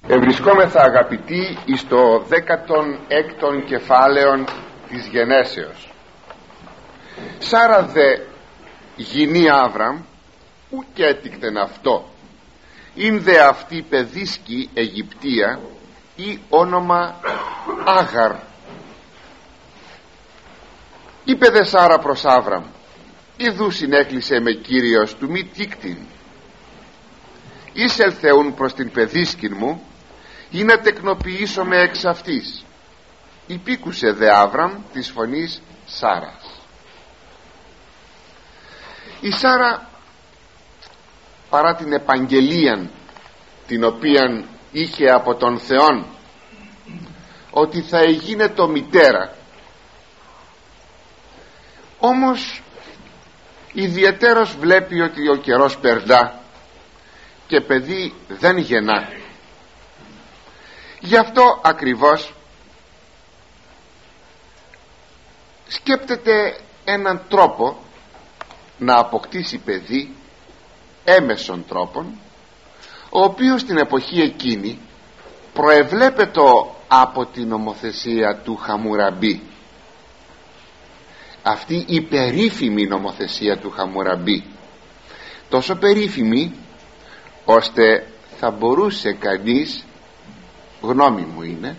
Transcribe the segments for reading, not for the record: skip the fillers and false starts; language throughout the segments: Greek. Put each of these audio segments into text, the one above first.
Ευρισκόμεθα, αγαπητοί, εις το 16ο κεφάλαιο της γενέσεως. Σάρα δε γυνή Άβραμ ουκ έτικτεν αυτό, ειν δε αυτή παιδίσκη Αιγυπτία ή όνομα Άγαρ. Είπε δε Σάρα προς Άβραμ, ιδού συνέκλεισε με Κύριος του μη τίκτην, εισελθεούν προς την παιδίσκην μου ή να τεκνοποιήσω με εξ αυτής. Υπήκουσε δε Άβραμ της φωνής Σάρας. Η Σάρα, παρά την επαγγελία την οποίαν είχε από τον Θεόν ότι θα εγίνετο μητέρα, όμως ιδιαιτέρως βλέπει ότι ο καιρός περνά και παιδί δεν γεννά. Γι' αυτό ακριβώς σκέπτεται έναν τρόπο να αποκτήσει παιδί, έμεσον τρόπον, ο οποίος στην εποχή εκείνη προεβλέπεται από την νομοθεσία του Χαμουραμπή, αυτή η περίφημη νομοθεσία του Χαμουραμπή, τόσο περίφημη ώστε θα μπορούσε κανείς, γνώμη μου είναι,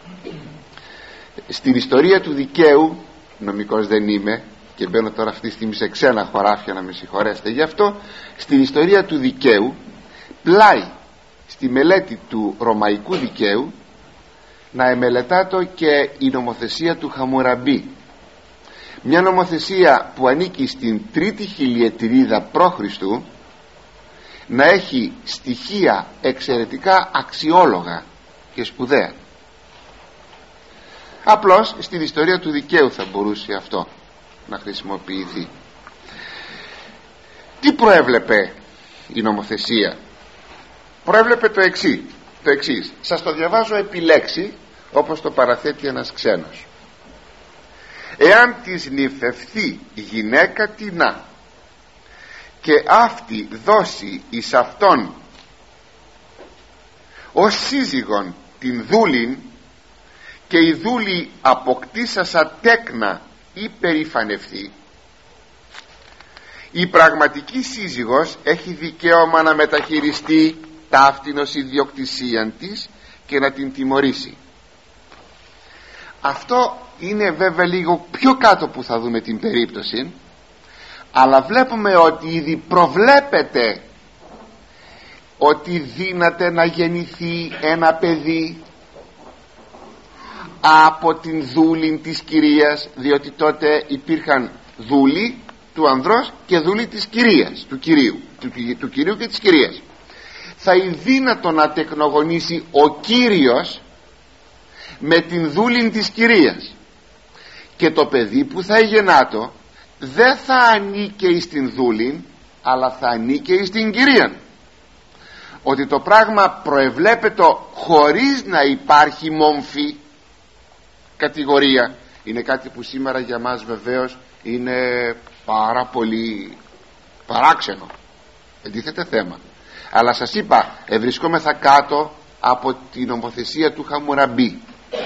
στην ιστορία του δικαίου, νομικός δεν είμαι και μπαίνω τώρα αυτή τη στιγμή σε ξένα χωράφια, να με συγχωρέσετε γι' αυτό, στην ιστορία του δικαίου, πλάι στη μελέτη του ρωμαϊκού δικαίου, να εμελετάτο και η νομοθεσία του Χαμουραμπή, μια νομοθεσία που ανήκει στην τρίτη χιλιετηρίδα π.Χ., να έχει στοιχεία εξαιρετικά αξιόλογα και σπουδαία. Απλώς στην ιστορία του δικαίου θα μπορούσε αυτό να χρησιμοποιηθεί. Τι προέβλεπε η νομοθεσία? Προέβλεπε το εξής. Σας το διαβάζω επί λέξη, όπως το παραθέτει ένας ξένος. Εάν της νυφευθεί γυναίκα τινά και αυτή δώσει εις αυτόν ως σύζυγον την δούλην και η δούλη αποκτήσασα τέκνα ή περηφανευθεί, η πραγματική σύζυγος έχει δικαίωμα να μεταχειριστεί ταύτην ιδιοκτησίαν της και να την τιμωρήσει. Αυτό είναι βέβαια λίγο πιο κάτω που θα δούμε την περίπτωση, αλλά βλέπουμε ότι ήδη προβλέπεται ότι δύναται να γεννηθεί ένα παιδί από την δούλη της κυρίας, διότι τότε υπήρχαν δούλοι του ανδρός και δούλοι της κυρίας, του κυρίου και της κυρίας. Θα είναι δύνατο να τεκνογονήσει ο κύριος με την δούλη της κυρίας, και το παιδί που θα γεννάτο δεν θα ανήκει στην δούλη, αλλά θα ανήκει στην κυρία. Ότι το πράγμα προεβλέπεται χωρίς να υπάρχει μόμφη κατηγορία. Είναι κάτι που σήμερα για μας βεβαίως είναι πάρα πολύ παράξενο, αντίθετα θέμα. Αλλά σας είπα, ευρισκόμεθα κάτω από την νομοθεσία του Χαμουραμπή.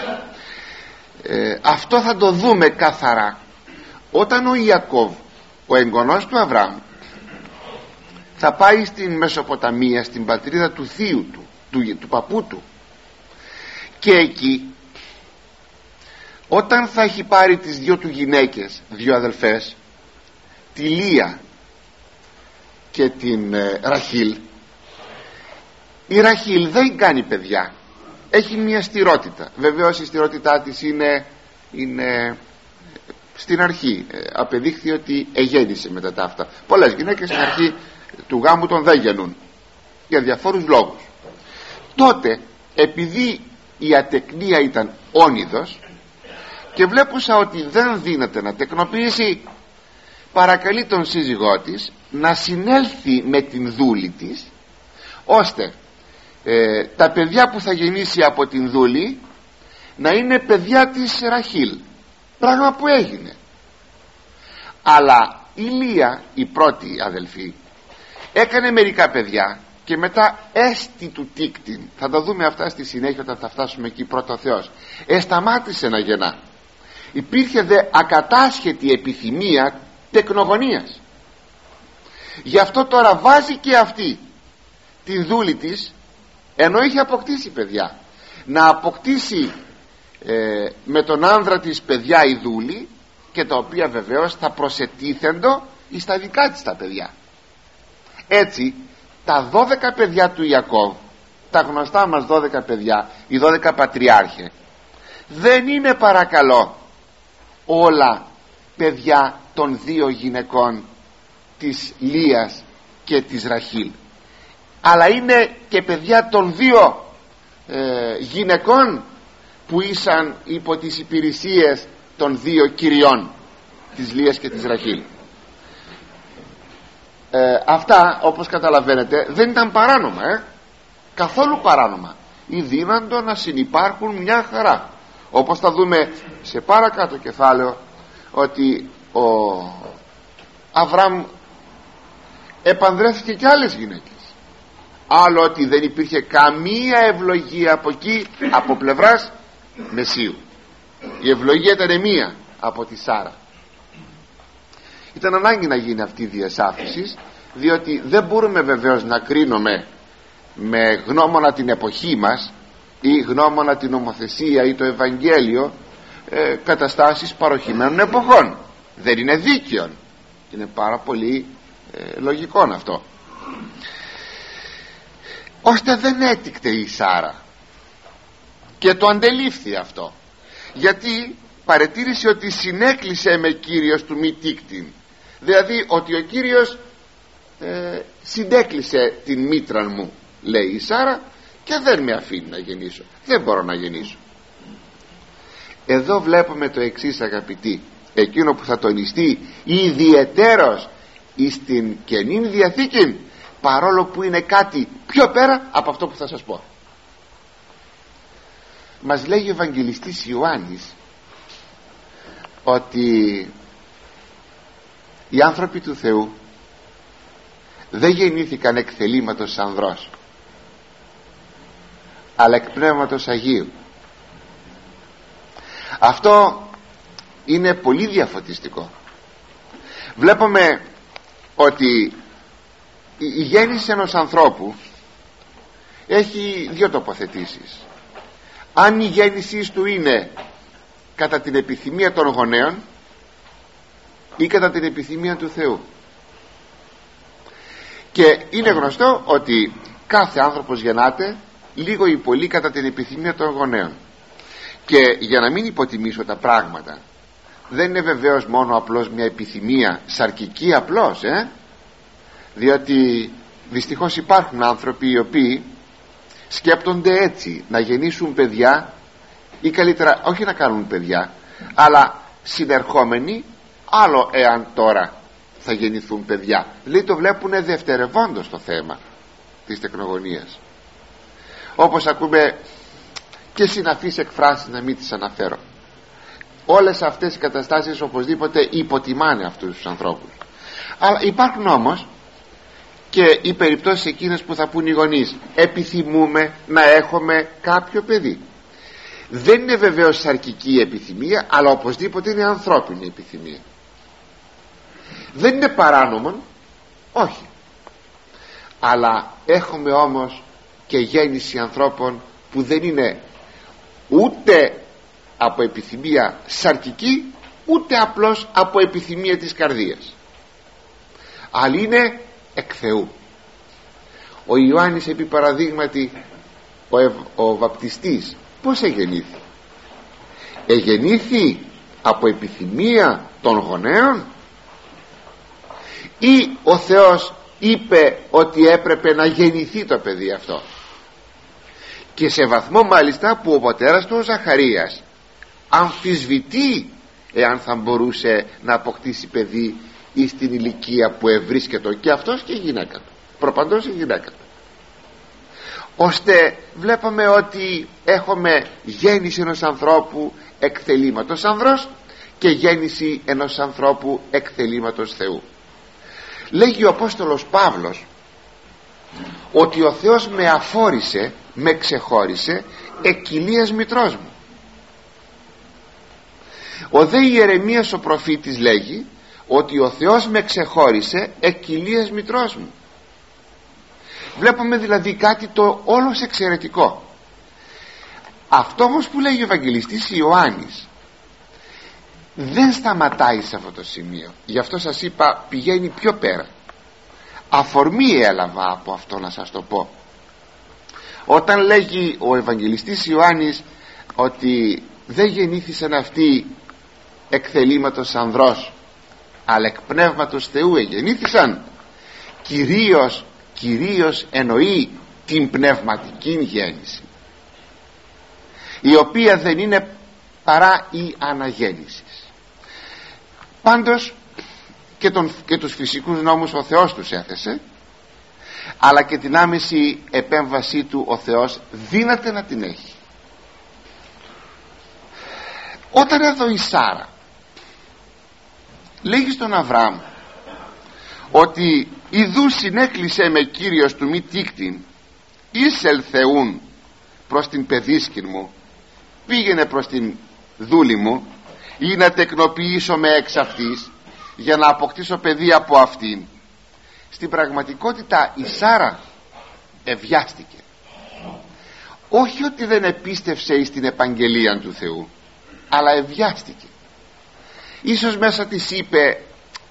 Αυτό θα το δούμε καθαρά όταν ο Ιακώβ, ο εγγονός του Αβραάμ, θα πάει στην Μεσοποταμία, στην πατρίδα του θείου του παππού του, και εκεί όταν θα έχει πάρει τις δυο του γυναίκες, δυο αδελφές, τη Λία και την Ραχήλ, η Ραχήλ δεν κάνει παιδιά, έχει μια στηρότητα. Βεβαίως η στηρότητά της είναι στην αρχή, απεδείχθη ότι εγέννησε μετά τα αυτά. Πολλές γυναίκες στην αρχή του γάμου των δεν γεννούν για διαφόρους λόγους. Τότε, επειδή η ατεκνία ήταν όνειδος και βλέπουσα ότι δεν δύναται να τεκνοποιήσει, παρακαλεί τον σύζυγό της να συνέλθει με την δούλη της, ώστε τα παιδιά που θα γεννήσει από την δούλη να είναι παιδιά της Ραχήλ, πράγμα που έγινε. Αλλά η Λία, η πρώτη αδελφή, έκανε μερικά παιδιά και μετά έστι του τίκτην. Θα τα δούμε αυτά στη συνέχεια όταν θα φτάσουμε εκεί, πρώτο Θεός. Σταμάτησε να γεννά. Υπήρχε δε ακατάσχετη επιθυμία τεκνογωνίας. Γι' αυτό τώρα βάζει και αυτή τη δούλη της, ενώ είχε αποκτήσει παιδιά, να αποκτήσει με τον άνδρα της παιδιά η δούλη, και τα οποία βεβαίως θα προσετίθεντο εις τα δικά της τα παιδιά. Έτσι τα 12 παιδιά του Ιακώβ, τα γνωστά μας 12 παιδιά, οι 12 πατριάρχε, δεν είναι παρακαλώ όλα παιδιά των δύο γυναικών, της Λείας και της Ραχήλ, αλλά είναι και παιδιά των δύο γυναικών που ήσαν υπό τις υπηρεσίες των δύο κυριών, της Λείας και της Ραχήλ. Αυτά, όπως καταλαβαίνετε, δεν ήταν παράνομα, καθόλου παράνομα. Ή δύναντο να συνυπάρχουν μια χαρά, όπως θα δούμε σε παρακάτω κεφάλαιο, ότι ο Αβραάμ επανδρεύτηκε και άλλες γυναίκες. Άλλο ότι δεν υπήρχε καμία ευλογία από εκεί, από πλευράς Μεσσίου. Η ευλογία ήταν μία, από τη Σάρα. Ήταν ανάγκη να γίνει αυτή η διασάφηση, διότι δεν μπορούμε βεβαίως να κρίνουμε με γνώμονα την εποχή μας ή γνώμονα την νομοθεσία ή το Ευαγγέλιο καταστάσεις παροχημένων εποχών. Δεν είναι δίκαιο. Είναι πάρα πολύ λογικό αυτό. Ώστε δεν έτικτε η Σάρα, και το αντελήφθη αυτό, γιατί παρετήρησε ότι συνέκλεισε με Κύριος του μη τίκτην, δηλαδή ότι ο Κύριος συντέκλεισε την μήτρα μου, λέει η Σάρα, και δεν με αφήνει να γεννήσω, δεν μπορώ να γεννήσω. Εδώ βλέπουμε το εξής, αγαπητοί, εκείνο που θα τονιστεί ιδιαιτέρως εις την Καινή Διαθήκη, παρόλο που είναι κάτι πιο πέρα από αυτό που θα σας πω. Μας λέει ο Ευαγγελιστής Ιωάννης ότι οι άνθρωποι του Θεού δεν γεννήθηκαν εκ θελήματος ανδρός, αλλά εκ πνεύματος Αγίου. Αυτό είναι πολύ διαφωτιστικό. Βλέπουμε ότι η γέννηση ενός ανθρώπου έχει δύο τοποθετήσεις. Αν η γέννησή του είναι κατά την επιθυμία των γονέων ή κατά την επιθυμία του Θεού. Και είναι γνωστό ότι κάθε άνθρωπος γεννάται λίγο ή πολύ κατά την επιθυμία των γονέων. Και για να μην υποτιμήσω τα πράγματα, δεν είναι βεβαίως μόνο απλώς μια επιθυμία σαρκική απλώς, διότι δυστυχώς υπάρχουν άνθρωποι οι οποίοι σκέπτονται έτσι, να γεννήσουν παιδιά, ή καλύτερα όχι να κάνουν παιδιά, αλλά συνερχόμενοι, άλλο εάν τώρα θα γεννηθούν παιδιά. Λέει, το βλέπουν δευτερευόντως το θέμα της τεκνογωνίας, όπως ακούμε και συναφείς εκφράσεις, να μην τις αναφέρω. Όλες αυτές οι καταστάσεις οπωσδήποτε υποτιμάνε αυτούς τους ανθρώπους. Αλλά υπάρχουν όμως και οι περιπτώσεις εκείνες που θα πούν οι γονείς, επιθυμούμε να έχουμε κάποιο παιδί. Δεν είναι βεβαίως σαρκική επιθυμία, αλλά οπωσδήποτε είναι ανθρώπινη επιθυμία. Δεν είναι παράνομο, όχι, αλλά έχουμε όμως και γέννηση ανθρώπων που δεν είναι ούτε από επιθυμία σαρκική, ούτε απλώς από επιθυμία της καρδίας, αλλά είναι εκ Θεού. Ο Ιωάννης, επί παραδείγματι, ο βαπτιστής, πώς εγεννήθη? Εγεννήθη από επιθυμία των γονέων, ή ο Θεός είπε ότι έπρεπε να γεννηθεί το παιδί αυτό? Και σε βαθμό μάλιστα που ο πατέρας του, ο Ζαχαρίας, αμφισβητεί εάν θα μπορούσε να αποκτήσει παιδί ή στην ηλικία που ευρίσκεται, και αυτός και η γυναίκα του, προπαντός η γυναίκα του. Ώστε βλέπουμε ότι έχουμε γέννηση ενός ανθρώπου εκ θελήματος ανδρός και γέννηση ενός ανθρώπου εκ θελήματος Θεού. Λέγει ο Απόστολος Παύλος ότι ο Θεός με αφόρησε, με ξεχώρισε εκκυλίας μητρός μου. Ο δε Ιερεμίας ο προφήτης λέγει ότι ο Θεός με ξεχώρισε εκκυλίας μητρός μου. Βλέπουμε δηλαδή κάτι το όλος εξαιρετικό. Αυτό όμως που λέγει ο Ευαγγελιστής Ιωάννης δεν σταματάει σε αυτό το σημείο. Γι' αυτό σας είπα πηγαίνει πιο πέρα. Αφορμή έλαβα από αυτό να σας το πω. Όταν λέγει ο Ευαγγελιστής Ιωάννης ότι δεν γεννήθησαν αυτοί εκθελήματος ανδρός αλλά εκ πνεύματος Θεού εγεννήθησαν, κυρίως εννοεί την πνευματική γέννηση, η οποία δεν είναι παρά η αναγέννηση. Πάντως και τους φυσικούς νόμους ο Θεός τους έθεσε, αλλά και την άμεση επέμβασή του ο Θεός δύναται να την έχει. Όταν εδώ η Σάρα λέγει στον Αβραάμ ότι ιδού συνέκλεισε με Κύριος του μη τίκτην, ήσελ Θεούν προς την παιδίσκην μου, πήγαινε προς την δούλη μου ή να τεκνοποιήσω με εξ αυτής για να αποκτήσω παιδί από αυτήν. Στην πραγματικότητα η Σάρα ευιάστηκε. Όχι ότι δεν επίστευσε στην επαγγελία του Θεού, αλλά ευιάστηκε. Ίσως μέσα της είπε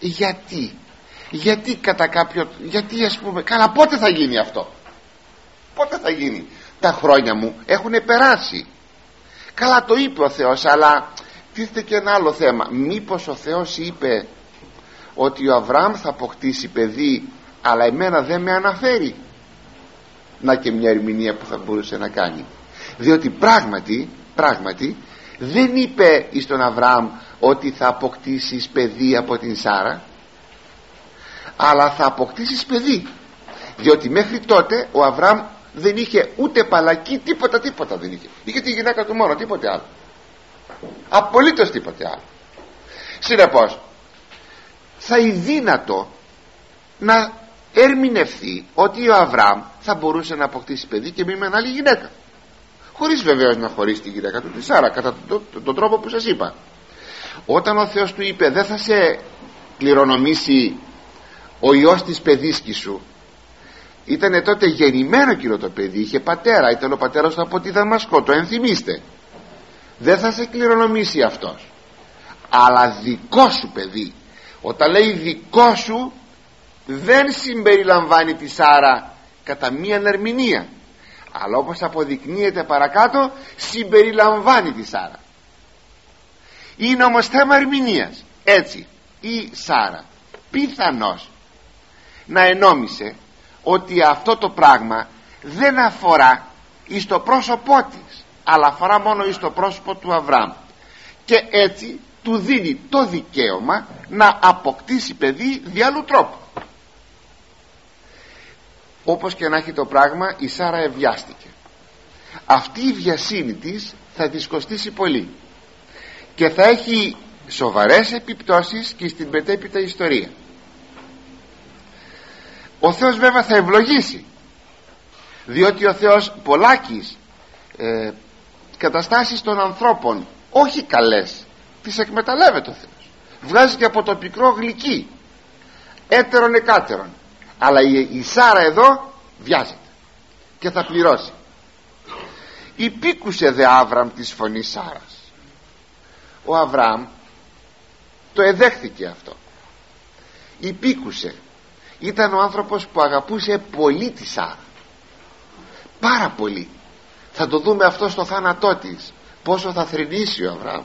γιατί κατά κάποιο, γιατί ας πούμε, καλά πότε θα γίνει αυτό, πότε θα γίνει, τα χρόνια μου έχουν περάσει. Καλά το είπε ο Θεός, αλλά τίθεται και ένα άλλο θέμα. Μήπως ο Θεός είπε ότι ο Αβραάμ θα αποκτήσει παιδί, αλλά εμένα δεν με αναφέρει? Να και μια ερμηνεία που θα μπορούσε να κάνει, διότι πράγματι δεν είπε εις τον Αβραάμ ότι θα αποκτήσεις παιδί από την Σάρα, αλλά θα αποκτήσεις παιδί, διότι μέχρι τότε ο Αβραάμ δεν είχε ούτε παλακή, τίποτα δεν είχε. Είχε τη γυναίκα του μόνο, τίποτε άλλο, απολύτως τίποτε άλλο. Συνεπώς θα είναι δύνατο να ερμηνευθεί ότι ο Αβραάμ θα μπορούσε να αποκτήσει παιδί και με άλλη γυναίκα, χωρίς βεβαίως να χωρίσει τη γυναίκα του τη Σάρα, κατά τον τρόπο που σας είπα. Όταν ο Θεός του είπε δεν θα σε κληρονομήσει ο ιός της παιδίσκης σου, ήτανε τότε γεννημένο εκείνο το παιδί, είχε πατέρα, ήταν ο πατέρας του από τη Δαμασκό, το ενθυμίστε. Δεν θα σε κληρονομήσει αυτός, αλλά δικό σου παιδί. Όταν λέει δικό σου, δεν συμπεριλαμβάνει τη Σάρα κατά μία ερμηνεία, αλλά όπως αποδεικνύεται παρακάτω συμπεριλαμβάνει τη Σάρα. Είναι όμως θέμα ερμηνείας. Έτσι η Σάρα πιθανώς να ενόμισε ότι αυτό το πράγμα δεν αφορά εις το πρόσωπό της, αλλά αφορά μόνο εις το πρόσωπο του Αβραάμ, και έτσι του δίνει το δικαίωμα να αποκτήσει παιδί δι' άλλου τρόπου. Όπως και να έχει το πράγμα, η Σάρα ευιάστηκε. Αυτή η βιασύνη της θα της κοστίσει πολύ και θα έχει σοβαρές επιπτώσεις και στην μετέπειτα ιστορία. Ο Θεός βέβαια θα ευλογήσει, διότι ο Θεός πολλάκις καταστάσεις των ανθρώπων όχι καλές τις εκμεταλλεύεται ο Θεός. Βγάζει και από το πικρό γλυκί, έτερον εκάτερον. Αλλά η Σάρα εδώ βιάζεται και θα πληρώσει. Υπήκουσε δε Άβραμ της φωνής Σάρας. Ο Αβραάμ το εδέχθηκε αυτό, υπήκουσε. Ήταν ο άνθρωπος που αγαπούσε πολύ τη Σάρα, πάρα πολύ. Θα το δούμε αυτό στο θάνατό της, πόσο θα θρηνήσει ο Αβραάμ.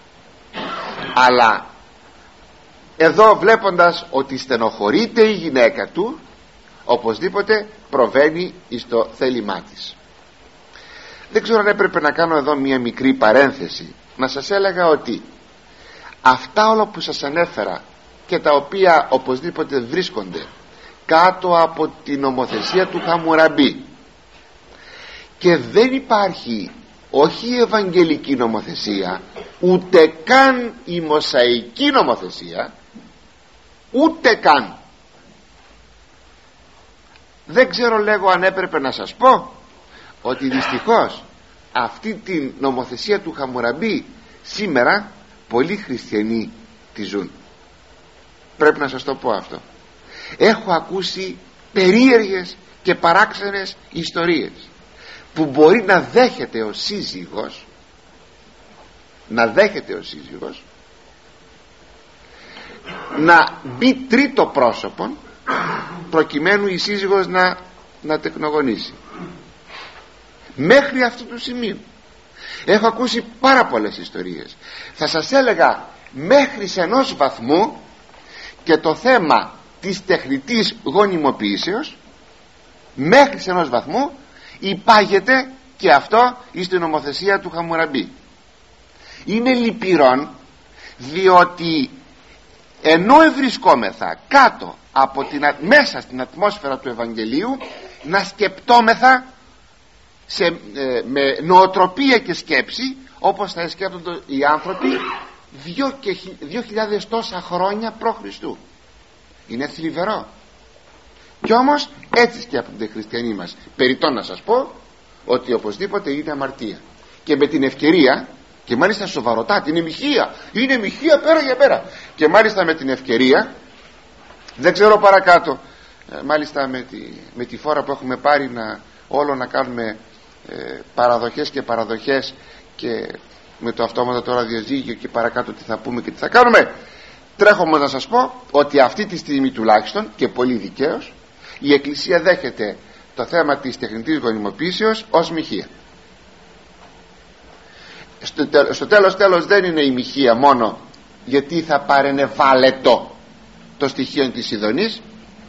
Αλλά εδώ, βλέποντας ότι στενοχωρείται η γυναίκα του, οπωσδήποτε προβαίνει εις το θέλημά της. Δεν ξέρω αν έπρεπε να κάνω εδώ μια μικρή παρένθεση, να σας έλεγα ότι αυτά όλα που σας ανέφερα και τα οποία οπωσδήποτε βρίσκονται κάτω από την νομοθεσία του Χαμουραμπή, και δεν υπάρχει όχι η ευαγγελική νομοθεσία, ούτε καν η μοσαϊκή νομοθεσία, ούτε καν. Δεν ξέρω, λέγω, αν έπρεπε να σας πω ότι δυστυχώς αυτή την νομοθεσία του Χαμουραμπή σήμερα πολλοί χριστιανοί τη ζουν. Πρέπει να σας το πω αυτό. Έχω ακούσει περίεργες και παράξενες ιστορίες που μπορεί να δέχεται ο σύζυγος, να μπει τρίτο πρόσωπο προκειμένου η σύζυγος να τεκνογονήσει. Μέχρι αυτού του σημείου έχω ακούσει πάρα πολλές ιστορίες. Θα σας έλεγα μέχρι σε ενός βαθμού και το θέμα της τεχνητής γονιμοποίησεως μέχρι σε ενός βαθμού υπάγεται και αυτό στην νομοθεσία του Χαμουραμπή. Είναι λυπηρόν, διότι ενώ ευρισκόμεθα κάτω από μέσα στην ατμόσφαιρα του Ευαγγελίου, να σκεπτόμεθα με νοοτροπία και σκέψη όπως θα σκέπτονται οι άνθρωποι 2.000 τόσα χρόνια π.Χ. Είναι θλιβερό. Κι όμως έτσι σκέπτονται οι χριστιανοί μας. Περιττό να σας πω ότι οπωσδήποτε είναι αμαρτία, και με την ευκαιρία, και μάλιστα σοβαροτάτη, είναι μοιχεία πέρα για πέρα, και μάλιστα με την ευκαιρία, δεν ξέρω παρακάτω, μάλιστα με τη φόρα που έχουμε πάρει να κάνουμε παραδοχές και παραδοχές, και με το αυτόματο τώρα διαζύγιο και παρακάτω τι θα πούμε και τι θα κάνουμε, τρέχω να σας πω ότι αυτή τη στιγμή τουλάχιστον, και πολύ δικαίως, η Εκκλησία δέχεται το θέμα της τεχνητής γονιμοποίησεως ως μοιχεία. Στο τέλος δεν είναι η μοιχεία μόνο γιατί θα παρενεβάλλετο το στοιχείο της ειδονής,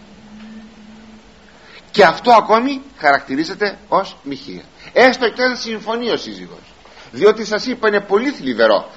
και αυτό ακόμη χαρακτηρίζεται ως μοιχεία, έστω και αν συμφωνεί ο σύζυγος, διότι σας είπα είναι πολύ θλιβερό.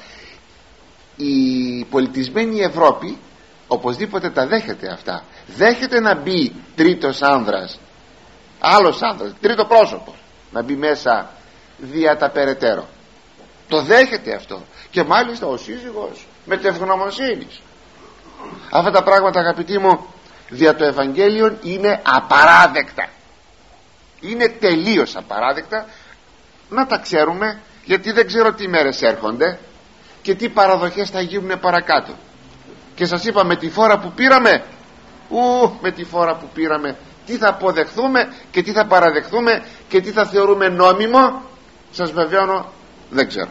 Η πολιτισμένη Ευρώπη οπωσδήποτε τα δέχεται αυτά. Δέχεται να μπει τρίτος άνδρας, άλλος άνδρας, τρίτο πρόσωπο να μπει μέσα δια τα περαιτέρω. Το δέχεται αυτό, και μάλιστα ο σύζυγος με τευγνωμοσύνης. Αυτά τα πράγματα, αγαπητοί μου, δια το Ευαγγέλιο είναι απαράδεκτα. Είναι τελείως απαράδεκτα. Να τα ξέρουμε, γιατί δεν ξέρω τι μέρες έρχονται και τι παραδοχές θα γίνουν παρακάτω. Και σας είπα, με τη φόρα που πήραμε, τι θα αποδεχθούμε και τι θα παραδεχθούμε και τι θα θεωρούμε νόμιμο, σας βεβαιώνω, δεν ξέρω.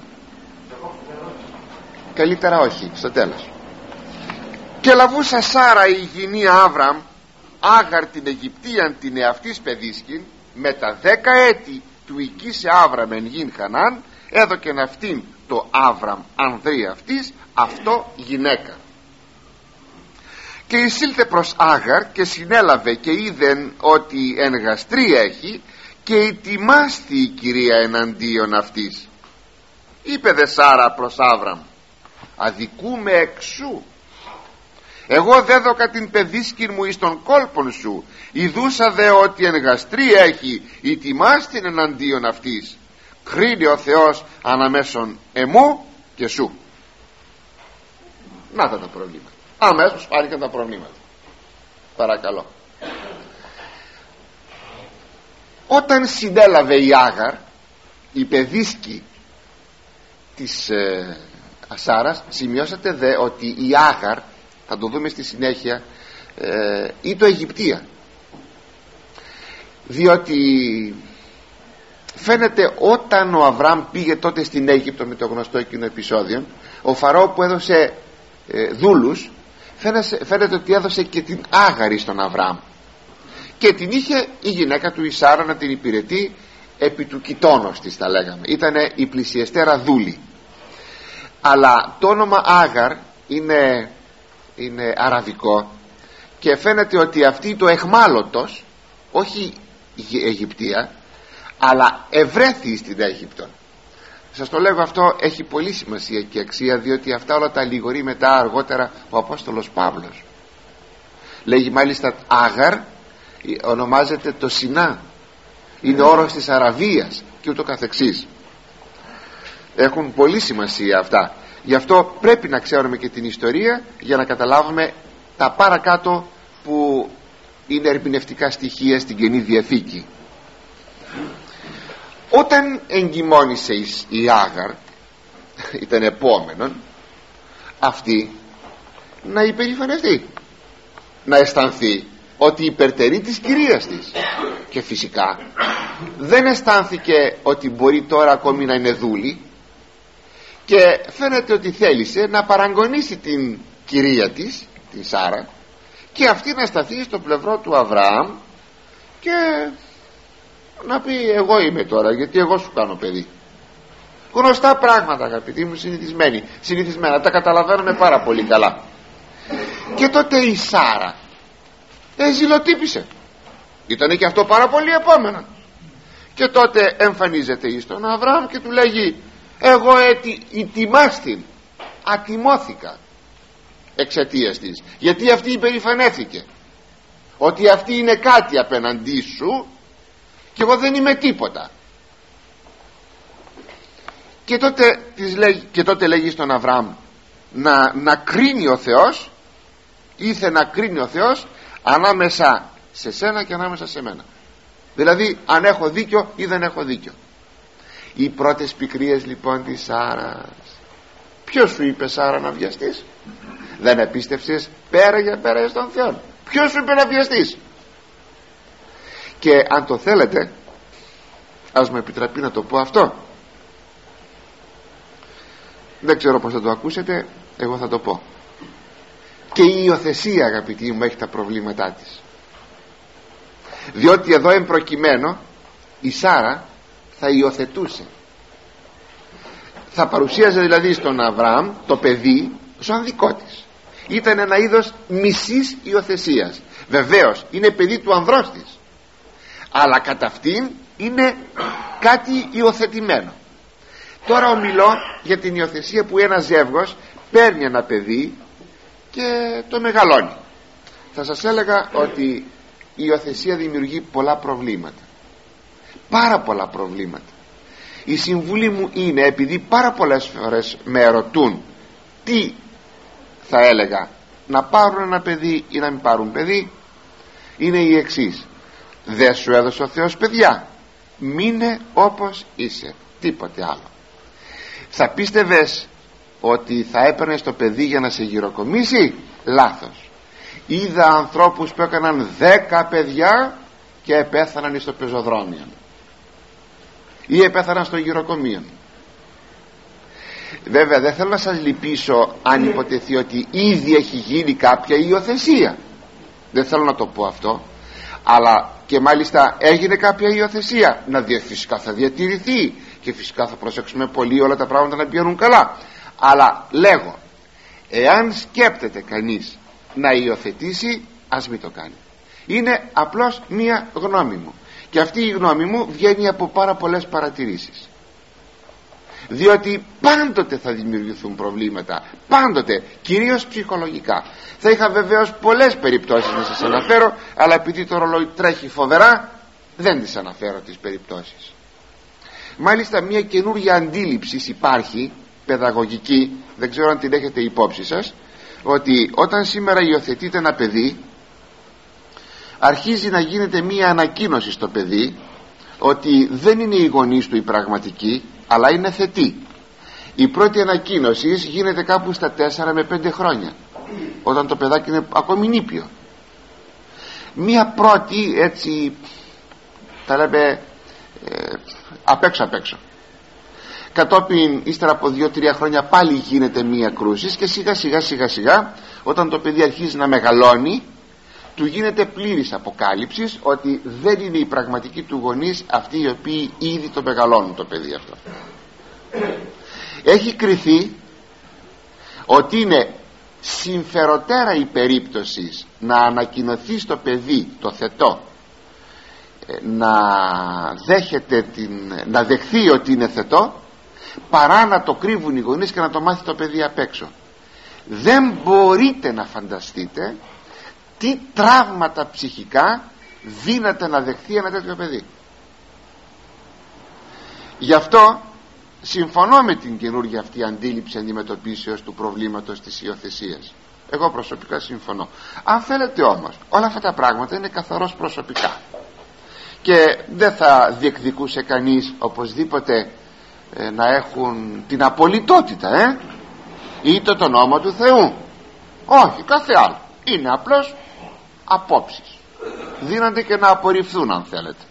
Καλύτερα όχι, στο τέλος. Και λαβούσα Σάρα η γυνή Άβραμ Άγαρ την Αιγυπτίαν την εαυτής παιδίσκην, με τα 10 έτη του οικίσε Άβραμ εν γην Χανάν, έδωκεν αυτήν το Άβραμ ανδρή αυτής, αυτό γυναίκα. Και εισήλθε προς Άγαρ και συνέλαβε και είδεν ότι εν γαστρή έχει, και ετοιμάστη η κυρία εναντίον αυτής. Είπε δε Σάρα προς Άβραμ, αδικούμε εξού, εγώ δέδωκα την παιδίσκην μου εις των κόλπων σου, ειδούσα δε ότι εν γαστρή έχει, ετοιμάστην εναντίον αυτής, κρίνει ο Θεός αναμέσων εμού και σου. Να τα προβλήματα, αμέσως φάνηκαν τα προβλήματα. Παρακαλώ. Όταν συνέλαβε η Άγαρ, η παιδίσκη της Σάρας, σημειώσατε δε ότι η Άγαρ, θα το δούμε στη συνέχεια, ή το Αιγυπτία, διότι φαίνεται όταν ο Αβραάμ πήγε τότε στην Αίγυπτο με το γνωστό εκείνο επεισόδιο, ο Φαραώ που έδωσε δούλους, φαίνεται ότι έδωσε και την Άγαρη στον Αβραάμ, και την είχε η γυναίκα του η Σάρα να την υπηρετεί επί του κοιτώνος της, τα λέγαμε, ήτανε η πλησιεστέρα δούλη. Αλλά το όνομα Άγαρ είναι αραβικό, και φαίνεται ότι αυτή το εχμάλωτος, όχι Αιγυπτία, αλλά ευρέθη στην Αίγυπτο. Σας το λέγω αυτό, έχει πολύ σημασία και αξία, διότι αυτά όλα τα αλληγορεί μετά αργότερα ο Απόστολος Παύλος. Λέγει μάλιστα Άγαρ, ονομάζεται το Σινά, είναι όρος της Αραβίας και ούτω καθεξής. Έχουν πολύ σημασία αυτά. Γι' αυτό πρέπει να ξέρουμε και την ιστορία για να καταλάβουμε τα παρακάτω που είναι ερμηνευτικά στοιχεία στην Καινή Διαθήκη. Όταν εγκυμόνησε η Άγαρ, ήταν επόμενον αυτή να υπερηφανευτεί, να αισθανθεί ότι υπερτερεί της κυρίας της, και φυσικά δεν αισθάνθηκε ότι μπορεί τώρα ακόμη να είναι δούλη, και φαίνεται ότι θέλησε να παραγωνίσει την κυρία της, την Σάρα, και αυτή να σταθεί στο πλευρό του Αβραάμ και να πει εγώ είμαι τώρα, γιατί εγώ σου κάνω παιδί. Γνωστά πράγματα, αγαπητοί μου, συνηθισμένα, τα καταλαβαίνουμε πάρα πολύ καλά. Και τότε η Σάρα ζηλοτύπησε, ήτανε και αυτό πάρα πολύ επόμενο, και τότε εμφανίζεται εις τον Αβραάμ και του λέγει εγώ ετοιμάστην, ατιμώθηκα εξαιτίας της, γιατί αυτή υπερηφανέθηκε ότι αυτή είναι κάτι απέναντί σου και εγώ δεν είμαι τίποτα. Και τότε λέγει στον Αβραάμ να κρίνει ο Θεός, ήθε να κρίνει ο Θεός ανάμεσα σε σένα και ανάμεσα σε μένα, δηλαδή αν έχω δίκιο ή δεν έχω δίκιο. Οι πρώτες πικρίες λοιπόν της Σάρας, ποιος σου είπε Σάρα να βιαστείς? Δεν επίστευσες πέρα για πέρα στον Θεό? Ποιος σου είπε να βιαστείς? Και αν το θέλετε, ας μου επιτραπεί να το πω αυτό, δεν ξέρω πως θα το ακούσετε, εγώ θα το πω. Και η υιοθεσία, αγαπητοί μου, έχει τα προβλήματά της, διότι εδώ εμπροκειμένο η Σάρα θα υιοθετούσε, θα παρουσίαζε δηλαδή στον Αβραάμ το παιδί σαν δικό της. Ήταν ένα είδος μισής υιοθεσίας. Βεβαίως είναι παιδί του ανδρός της, αλλά κατά αυτήν είναι κάτι υιοθετημένο. Τώρα ομιλώ για την υιοθεσία που ένα ζεύγος παίρνει ένα παιδί και το μεγαλώνει. Θα σας έλεγα ότι η υιοθεσία δημιουργεί πολλά προβλήματα, πάρα πολλά προβλήματα. Η συμβουλή μου είναι, επειδή πάρα πολλές φορές με ερωτούν τι θα έλεγα, να πάρουν ένα παιδί ή να μην πάρουν παιδί, είναι η εξής: δεν σου έδωσε ο Θεός παιδιά, μείνε όπως είσαι, τίποτε άλλο. Θα πίστευες ότι θα έπαιρνες το παιδί για να σε γυροκομίσει? Λάθος. Είδα ανθρώπους που έκαναν 10 παιδιά και επέθαναν στο πεζοδρόμιο ή επέθαναν στο γυροκομείο. Βέβαια δεν θέλω να σας λυπήσω αν υποτεθεί ότι ήδη έχει γίνει κάποια υιοθεσία, δεν θέλω να το πω αυτό, αλλά και μάλιστα έγινε κάποια υιοθεσία, φυσικά θα διατηρηθεί και φυσικά θα προσέξουμε πολύ όλα τα πράγματα να πηγαίνουν καλά, αλλά λέγω, εάν σκέπτεται κανείς να υιοθετήσει, ας μην το κάνει. Είναι απλώς μία γνώμη μου, και αυτή η γνώμη μου βγαίνει από πάρα πολλές παρατηρήσεις, διότι πάντοτε θα δημιουργηθούν προβλήματα, πάντοτε, κυρίως ψυχολογικά. Θα είχα βεβαίως πολλές περιπτώσεις να σας αναφέρω, αλλά επειδή το ρολόι τρέχει φοβερά, δεν τις αναφέρω τις περιπτώσεις. Μάλιστα μια καινούργια αντίληψη υπάρχει, παιδαγωγική, δεν ξέρω αν την έχετε υπόψη σας, ότι όταν σήμερα υιοθετείτε ένα παιδί, αρχίζει να γίνεται μια ανακοίνωση στο παιδί ότι δεν είναι οι γονείς του οι πραγματικοί, αλλά είναι θετοί. Η πρώτη ανακοίνωση γίνεται κάπου στα 4 με 5 χρόνια, όταν το παιδάκι είναι ακόμη νήπιο. Μία πρώτη, έτσι τα λέμε απ' έξω. Κατόπιν ύστερα από 2-3 χρόνια πάλι γίνεται μία κρούση, και σιγά σιγά όταν το παιδί αρχίζει να μεγαλώνει, του γίνεται πλήρης αποκάλυψης ότι δεν είναι οι πραγματικοί του γονείς αυτοί οι οποίοι ήδη το μεγαλώνουν το παιδί αυτό. Έχει κριθεί ότι είναι συμφεροτέρα η περίπτωση να ανακοινωθεί στο παιδί το θετό, να δεχθεί ότι είναι θετό, παρά να το κρύβουν οι γονείς και να το μάθει το παιδί απ' έξω. Δεν μπορείτε να φανταστείτε τι τραύματα ψυχικά δύναται να δεχθεί ένα τέτοιο παιδί. Γι' αυτό συμφωνώ με την καινούργια αυτή αντίληψη αντιμετωπίσεως του προβλήματος της υιοθεσίας. Εγώ προσωπικά συμφωνώ. Αν θέλετε όμως, όλα αυτά τα πράγματα είναι καθαρώς προσωπικά και δεν θα διεκδικούσε κανείς οπωσδήποτε να έχουν την απολυτότητα είτε τον νόμο του Θεού. Όχι, κάθε άλλο. Είναι απλώς απόψεις, δίνονται και να απορριφθούν αν θέλετε.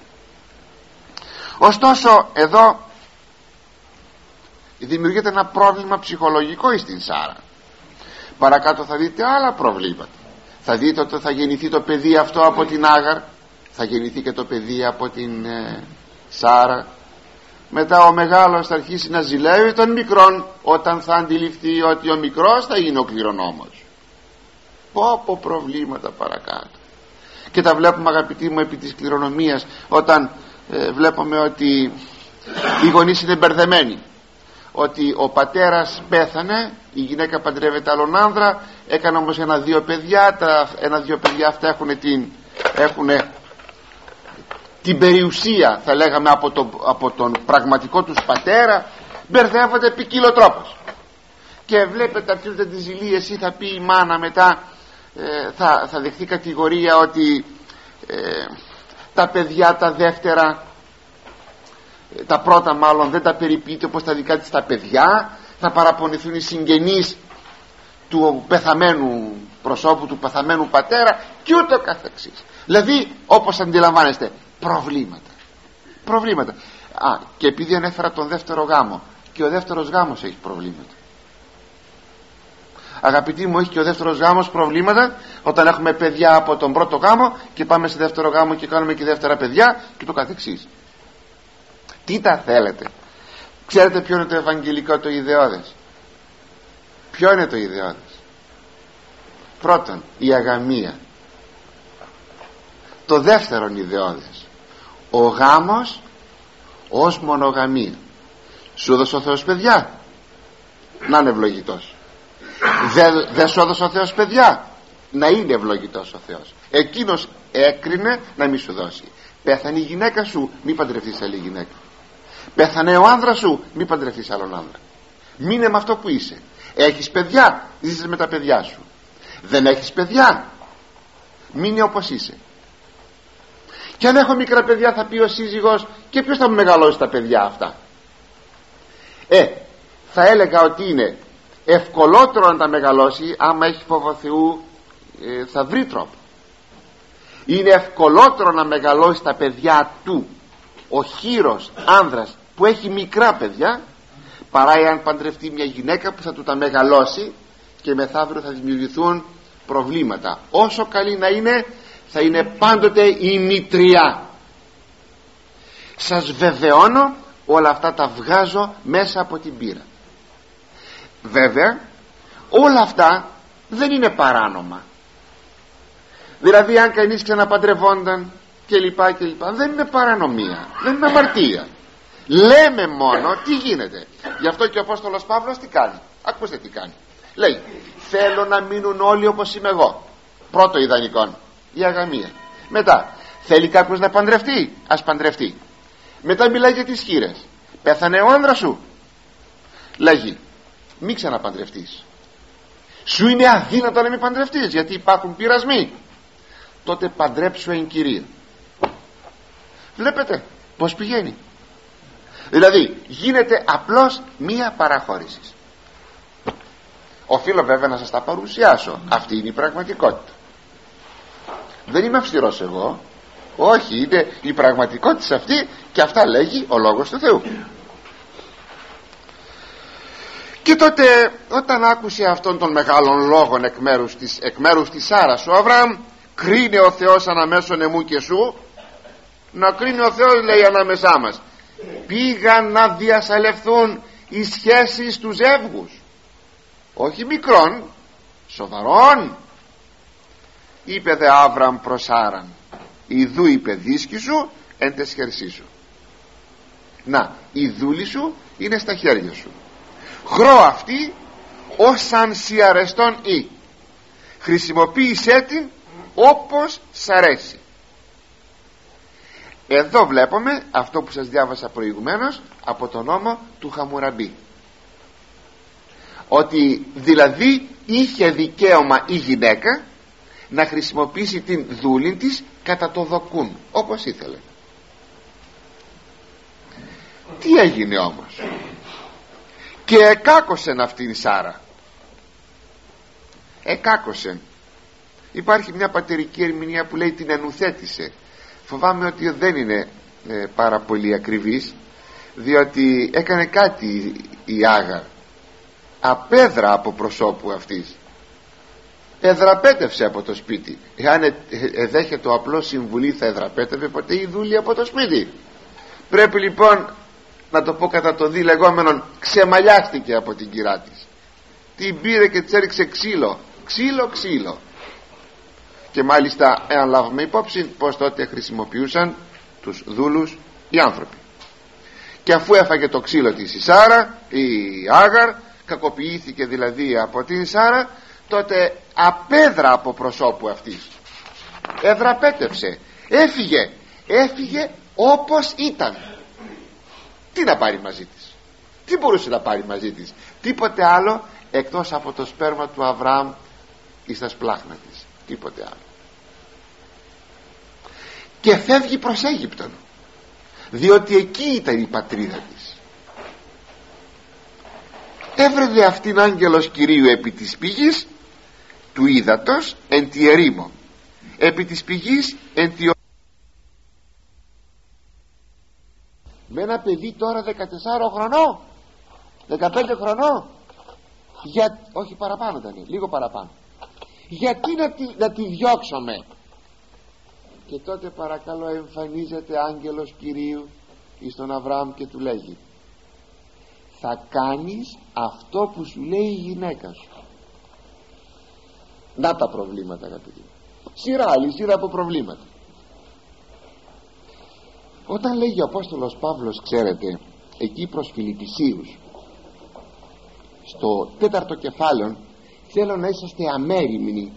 Ωστόσο εδώ δημιουργείται ένα πρόβλημα ψυχολογικό στην Σάρα. Παρακάτω θα δείτε άλλα προβλήματα. Θα δείτε ότι θα γεννηθεί το παιδί αυτό από την Άγαρ, θα γεννηθεί και το παιδί από την Σάρα. Μετά ο μεγάλος θα αρχίσει να ζηλεύει τον μικρόν όταν θα αντιληφθεί ότι ο μικρός θα είναι ο κληρονόμος. Πω προβλήματα παρακάτω. Και τα βλέπουμε, αγαπητοί μου, επί της κληρονομίας, όταν βλέπουμε ότι οι γονείς είναι μπερδεμένοι, ότι ο πατέρας πέθανε, η γυναίκα παντρεύεται άλλον άνδρα, έκανε όμως ένα-δύο παιδιά, ένα-δύο παιδιά αυτά έχουν την περιουσία, θα λέγαμε, από τον πραγματικό τους πατέρα, μπερδεύονται ποικίλο τρόπος. Και βλέπετε αρχίζονται τις ζηλίες, ή θα πει η μάνα μετά, θα δεχθεί κατηγορία ότι τα παιδιά τα δεύτερα, τα πρώτα μάλλον, δεν τα περιποιείται όπως τα δικά της τα παιδιά, θα παραπονηθούν οι συγγενείς του πεθαμένου προσώπου, του πεθαμένου πατέρα, και ούτω καθεξής. Δηλαδή, όπως αντιλαμβάνεστε, προβλήματα. Και επειδή ανέφερα τον δεύτερο γάμο, και ο δεύτερος γάμος έχει προβλήματα. Αγαπητοί μου, έχει και ο δεύτερος γάμος προβλήματα, όταν έχουμε παιδιά από τον πρώτο γάμο και πάμε σε δεύτερο γάμο και κάνουμε και δεύτερα παιδιά και το καθεξής. Τι τα θέλετε? Ξέρετε ποιο είναι το ευαγγελικό, το ιδεώδες? Ποιο είναι το ιδεώδες? Πρώτον, η αγαμία. Το δεύτερον ιδεώδες, ο γάμος ως μονογαμία. Σου έδωσε ο Θεός παιδιά, να είναι ευλογητός. Δεν σου έδωσε ο Θεός παιδιά, να είναι ευλογητός ο Θεός. Εκείνος έκρινε να μη σου δώσει. Πέθανε η γυναίκα σου, μη παντρευτείς άλλη γυναίκα. Πέθανε ο άνδρας σου, μη παντρευτείς άλλον άνδρα. Μείνε με αυτό που είσαι. Έχεις παιδιά, ζήσεις με τα παιδιά σου. Δεν έχεις παιδιά, μείνε όπως είσαι. Και αν έχω μικρά παιδιά, θα πει ο σύζυγος, και ποιος θα μου μεγαλώσει τα παιδιά αυτά? Θα έλεγα ότι είναι ευκολότερο να τα μεγαλώσει, άμα έχει φόβο Θεού, θα βρει τρόπο. Είναι ευκολότερο να μεγαλώσει τα παιδιά του ο χήρος άνδρας που έχει μικρά παιδιά, παρά εάν παντρευτεί μια γυναίκα που θα του τα μεγαλώσει και μεθαύριο θα δημιουργηθούν προβλήματα. Όσο καλή να είναι, θα είναι πάντοτε η μητριά. Σας βεβαιώνω, όλα αυτά τα βγάζω μέσα από την πείρα. Βέβαια όλα αυτά δεν είναι παράνομα. Δηλαδή αν κανείς ξαναπαντρευόνταν και λοιπά, δεν είναι παρανομία, δεν είναι αμαρτία. Λέμε μόνο τι γίνεται. Γι' αυτό και ο Απόστολος Παύλος τι κάνει? Ακούστε τι κάνει. Λέει, θέλω να μείνουν όλοι όπως είμαι εγώ. Πρώτο ιδανικό, η αγαμία. Μετά, θέλει κάποιος να παντρευτεί, ας παντρευτεί. Μετά μιλάει για τις χήρες. Πέθανε ο άνδρας σου, λέγει, μην ξαναπαντρευτείς. Σου είναι αδύνατο να μην παντρευτείς, γιατί υπάρχουν πειρασμοί. Τότε παντρέψου εν Κυρίω. Βλέπετε πως πηγαίνει? Δηλαδή γίνεται απλώς μία παραχώρηση. Οφείλω βέβαια να σας τα παρουσιάσω. Αυτή είναι η πραγματικότητα. Δεν είμαι αυστηρός εγώ. Όχι, είναι η πραγματικότητα αυτή, και αυτά λέγει ο Λόγος του Θεού. Και τότε όταν άκουσε αυτόν τον μεγάλον λόγον εκ μέρους της Σάρας ο Αβραάμ, κρίνει ο Θεός αναμέσων εμού και σου. Να κρίνει ο Θεός, λέει, ανάμεσά μας. Πήγαν να διασαλευθούν οι σχέσεις του ζεύγους, όχι μικρών, σοβαρών. Είπε δε Άβραμ προς Σάραν, ιδού η παιδίσκη σου εν τες χερσί σου. Να, η δούλη σου είναι στα χέρια σου. Χρώ αυτή ως αν σι αρεστόν ή. Χρησιμοποίησέ την όπως σ' αρέσει. Εδώ βλέπουμε αυτό που σας διάβασα προηγουμένως από τον νόμο του Χαμουραμπή. ότι δηλαδή είχε δικαίωμα η γυναίκα να χρησιμοποιήσει την δούλη της κατά το δοκούν όπως ήθελε. Τι έγινε όμως? Και εκάκωσεν αυτήν η Σάρα. Εκάκωσεν. Υπάρχει μια πατερική ερμηνεία που λέει την ενουθέτησε. Φοβάμαι ότι δεν είναι πάρα πολύ ακριβής, διότι έκανε κάτι η Άγαρ, απέδρα από προσώπου αυτής, εδραπέτευσε από το σπίτι. Εάν δέχεται το απλό συμβουλή, θα εδραπέτευε ποτέ η δούλη από το σπίτι? Πρέπει λοιπόν να το πω κατά το δι λεγόμενον, ξεμαλιάστηκε από την κυρά της. Την πήρε και της έριξε ξύλο. Και μάλιστα εάν λάβουμε υπόψη πως τότε χρησιμοποιούσαν τους δούλους οι άνθρωποι. Και αφού έφαγε το ξύλο της η Σάρα, η Άγαρ, κακοποιήθηκε δηλαδή από την Σάρα, τότε απέδρα από προσώπου αυτής, εδραπέτευσε, έφυγε όπως ήταν. Τι να πάρει μαζί της? Τι μπορούσε να πάρει μαζί της? Τίποτε άλλο εκτός από το σπέρμα του Αβραάμ εις τα σπλάχνα της, τίποτε άλλο. Και φεύγει προς Αίγυπτον, διότι εκεί ήταν η πατρίδα της. Έβρεδε αυτήν άγγελος Κυρίου επί της πηγής του ύδατος εν τη ερήμο, επί της πηγής εν τη... Με ένα παιδί τώρα 14 χρονών, 15 χρονών, όχι παραπάνω ήταν, λίγο παραπάνω. Γιατί να τη διώξουμε? Και τότε παρακαλώ εμφανίζεται άγγελος Κυρίου εις τον Αβραάμ και του λέγει: θα κάνεις αυτό που σου λέει η γυναίκα σου. Να τα προβλήματα, αγαπητοί, σειρά από προβλήματα. Όταν λέγει ο Απόστολος Παύλος, ξέρετε, εκεί προς Φιλιππισίους, στο 4ο κεφάλαιο, θέλω να είσαστε αμέριμνοι.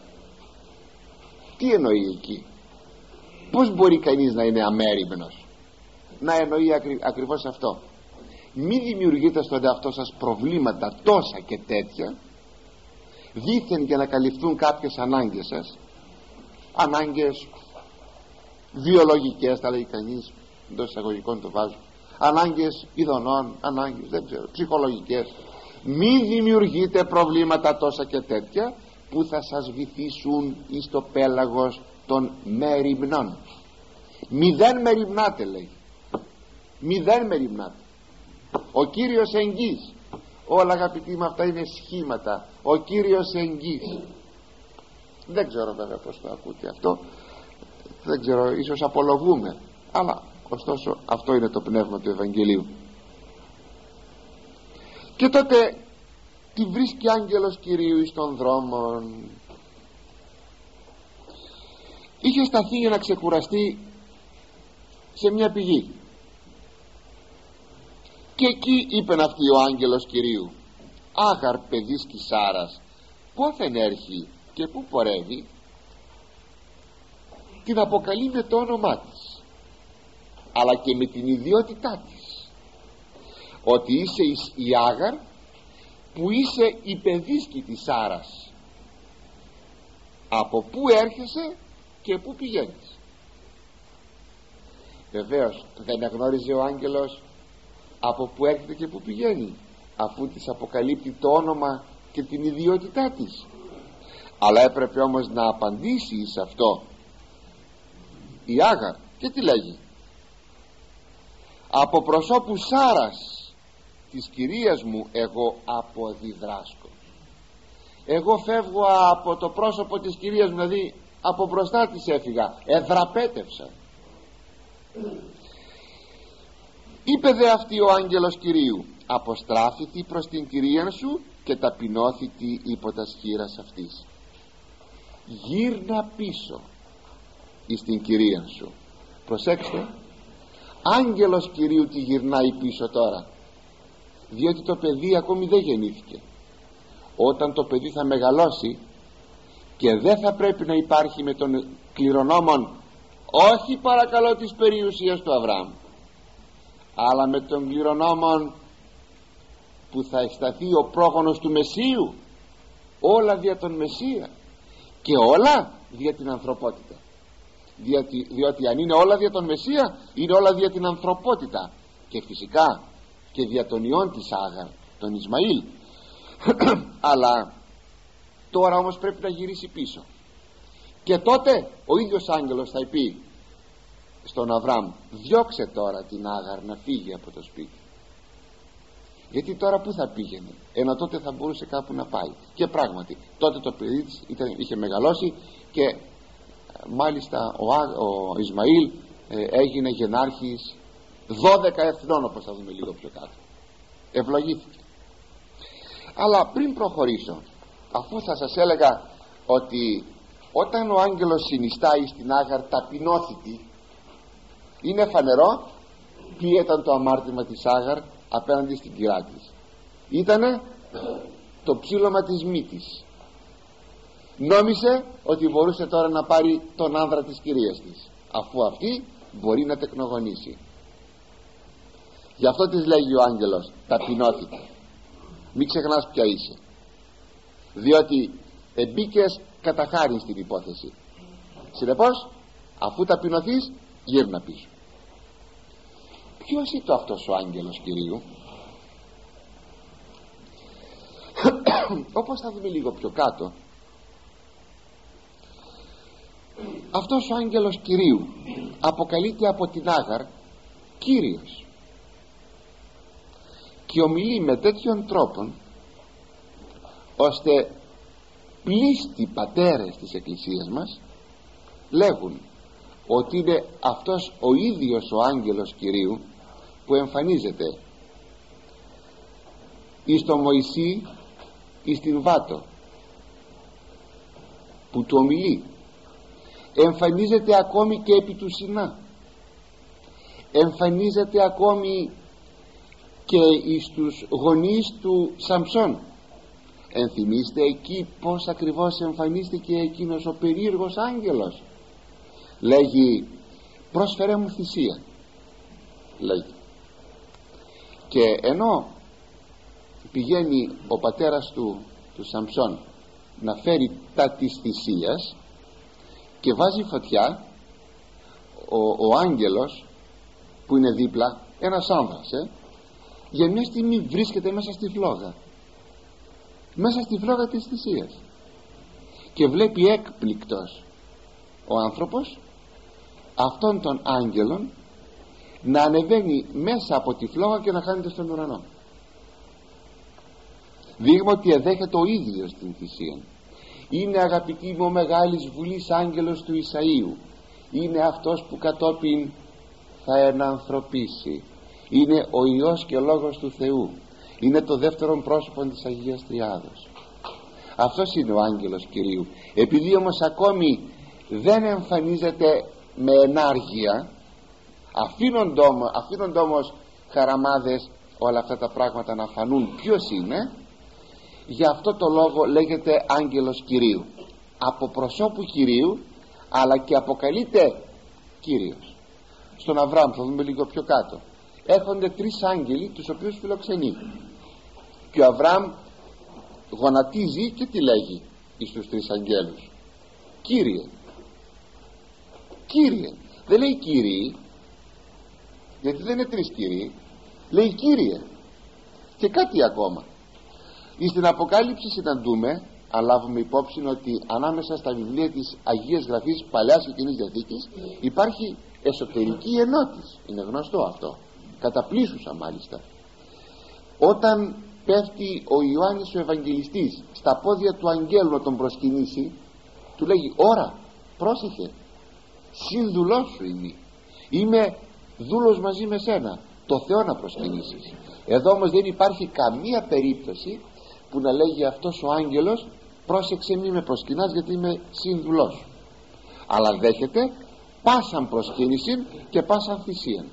Τι εννοεί εκεί? Πώς μπορεί κανείς να είναι αμέριμνος? Να εννοεί ακριβώς αυτό: μη δημιουργείτε στον εαυτό σας προβλήματα τόσα και τέτοια, δήθεν για να καλυφθούν κάποιες ανάγκες σας, ανάγκες βιολογικές, τα λέει κανείς, εντός εισαγωγικών το βάζω, ανάγκες ειδονών, ανάγκες δεν ξέρω, ψυχολογικές. Μη δημιουργείτε προβλήματα τόσα και τέτοια που θα σας βυθίσουν εις το πέλαγος των μεριμνών. Μηδέν μεριμνάτε, λέει, μηδέν μεριμνάτε. Ο Κύριος εγγύς. Όλα, αγαπητοί μου, αυτά είναι σχήματα. Ο Κύριος εγγύς. Δεν ξέρω βέβαια πως το ακούτε αυτό, δεν ξέρω, ίσως απολογούμε, αλλά ωστόσο αυτό είναι το πνεύμα του Ευαγγελίου. Και τότε τη βρίσκει άγγελος Κυρίου εις των δρόμων. Είχε σταθεί για να ξεκουραστεί σε μια πηγή, και εκεί είπεν αυτή ο άγγελος Κυρίου: Άγαρ, παιδίς της Σάρας, πόθεν έρχει και πού πορεύει? Την αποκαλεί με το όνομά της, αλλά και με την ιδιότητά της, ότι είσαι η Άγαρ που είσαι η παιδίσκη της Σάρας. Από πού έρχεσαι και πού πηγαίνεις? Βεβαίως δεν εγνώριζε ο άγγελος από πού έρχεται και πού πηγαίνει, αφού της αποκαλύπτει το όνομα και την ιδιότητά της. Αλλά έπρεπε όμως να απαντήσει σε αυτό η Άγαρ, και τι λέγει? Από προσώπου Σάρας της κυρίας μου εγώ αποδιδράσκω. Εγώ φεύγω από το πρόσωπο της κυρίας μου, δηλαδή από μπροστά της έφυγα, εδραπέτευσα. Είπε δε αυτή ο άγγελος Κυρίου: αποστράφητη προς την κυρία σου και ταπεινώθητη υπό τα σχήρας αυτής. Γύρνα πίσω εις την κυρία σου. Προσέξτε, άγγελος Κυρίου τη γυρνάει πίσω τώρα, διότι το παιδί ακόμη δεν γεννήθηκε. Όταν το παιδί θα μεγαλώσει και δεν θα πρέπει να υπάρχει με τον κληρονόμον, όχι παρακαλώ της περιουσίας του Αβραάμ, αλλά με τον κληρονόμον που θα αισθαθεί ο πρόγονος του Μεσσίου, όλα δια τον Μεσσία και όλα δια την ανθρωπότητα. Διότι αν είναι όλα δια τον Μεσσία, είναι όλα δια την ανθρωπότητα, και φυσικά και δια τον ιόν της Άγαρ, τον Ισμαήλ. Αλλά τώρα όμως πρέπει να γυρίσει πίσω, και τότε ο ίδιος άγγελος θα πει στον Αβραάμ: διώξε τώρα την Άγαρ να φύγει από το σπίτι. Γιατί τώρα που θα πήγαινε, ενώ τότε θα μπορούσε κάπου να πάει. Και πράγματι τότε το παιδί της είχε μεγαλώσει, και μάλιστα ο Ισμαήλ έγινε γενάρχης 12 εθνών, όπως θα δούμε λίγο πιο κάτω. Ευλογήθηκε. Αλλά πριν προχωρήσω, αφού θα σας έλεγα ότι όταν ο άγγελος συνιστάει στην Άγαρ ταπεινώθητη, είναι φανερό ποιο ήταν το αμάρτημα της Άγαρ απέναντι στην κυρά της. Ήτανε το ψήλωμα της μύτης. Νόμισε ότι μπορούσε τώρα να πάρει τον άνδρα της κυρίας της, αφού αυτή μπορεί να τεκνογονήσει. Γι' αυτό της λέγει ο άγγελος: ταπεινώθηκε, μην ξεχνάς ποια είσαι, διότι εμπήκες κατά χάριν στην υπόθεση. Συνεπώς, αφού ταπεινωθείς, γύρνα πίσω. Ποιος ήταν αυτός ο άγγελος Κυρίου? Όπως θα δούμε λίγο πιο κάτω, αυτός ο άγγελος Κυρίου αποκαλείται από την Άγαρ Κύριος, και ομιλεί με τέτοιον τρόπον ώστε πλήστοι πατέρες της Εκκλησίας μας λέγουν ότι είναι αυτός ο ίδιος ο άγγελος Κυρίου που εμφανίζεται εις τον Μωυσή, εις την Βάτο, που του ομιλεί. Εμφανίζεται ακόμη και επί του Σινά, εμφανίζεται ακόμη και εις τους γονείς του Σαμψών. Ενθυμίστε εκεί πως ακριβώς εμφανίστηκε εκείνος ο περίεργος άγγελος? Λέγει: πρόσφερε μου θυσία, λέγει. Και ενώ πηγαίνει ο πατέρας του Σαμψών να φέρει τα της θυσίας και βάζει φωτιά, ο άγγελος που είναι δίπλα, ένας άνδρας, για μια στιγμή βρίσκεται μέσα στη φλόγα, μέσα στη φλόγα της θυσίας, και βλέπει έκπληκτος ο άνθρωπος αυτόν τον άγγελον να ανεβαίνει μέσα από τη φλόγα και να χάνεται στον ουρανό. Δείγμα ότι εδέχεται ο ίδιος την θυσία. Είναι, αγαπητοί μου, ο μεγάλης βουλής άγγελος του Ισαΐου. Είναι αυτός που κατόπιν θα ενανθρωπίσει. Είναι ο Υιός και Λόγος του Θεού. Είναι το δεύτερο πρόσωπο της Αγίας Τριάδος. Αυτός είναι ο άγγελος Κυρίου. Επειδή όμως ακόμη δεν εμφανίζεται με ενάργεια, αφήνονται όμως χαραμάδες όλα αυτά τα πράγματα να φανούν ποιος είναι, γι' αυτό το λόγο λέγεται άγγελος Κυρίου, από προσώπου Κυρίου, αλλά και αποκαλείται Κύριος. Στον Αβραάμ, θα δούμε λίγο πιο κάτω, έρχονται τρεις άγγελοι τους οποίους φιλοξενεί, και ο Αβραάμ γονατίζει και τι λέγει εις τους τρεις αγγέλους? Κύριε. Κύριε, δεν λέει Κύριοι, γιατί δεν είναι τρεις Κύριοι, λέει Κύριε. Και κάτι ακόμα, στην Αποκάλυψη συναντούμε, αν λάβουμε υπόψη, ότι ανάμεσα στα βιβλία της Αγίας Γραφής Παλαιάς και Καινής Διαθήκης υπάρχει εσωτερική ενότηση. Είναι γνωστό αυτό, καταπλήσουσα μάλιστα. Όταν πέφτει ο Ιωάννης ο Ευαγγελιστής στα πόδια του αγγέλου να τον προσκυνήσει, του λέγει: ώρα, πρόσεχε, σύνδουλός σου είμαι δούλος μαζί με σένα, το Θεό να προσκυνήσεις. Εδώ όμως δεν υπάρχει καμία περίπτωση που να λέγει αυτός ο άγγελος: πρόσεξε, μη με προσκυνάς, γιατί είμαι σύνδουλός σου. Αλλά δέχεται πάσαν προσκύνηση και πάσαν θυσίαν.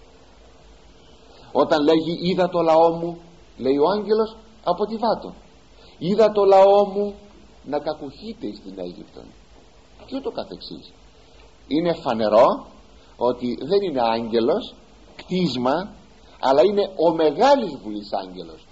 Όταν λέγει είδα το λαό μου, λέει ο άγγελος από τη Βάτο, είδα το λαό μου να κακουχείται στην Αίγυπτο, και ούτω καθεξής. Είναι φανερό ότι δεν είναι άγγελος κτίσμα, αλλά είναι ο μεγάλης βουλής άγγελος,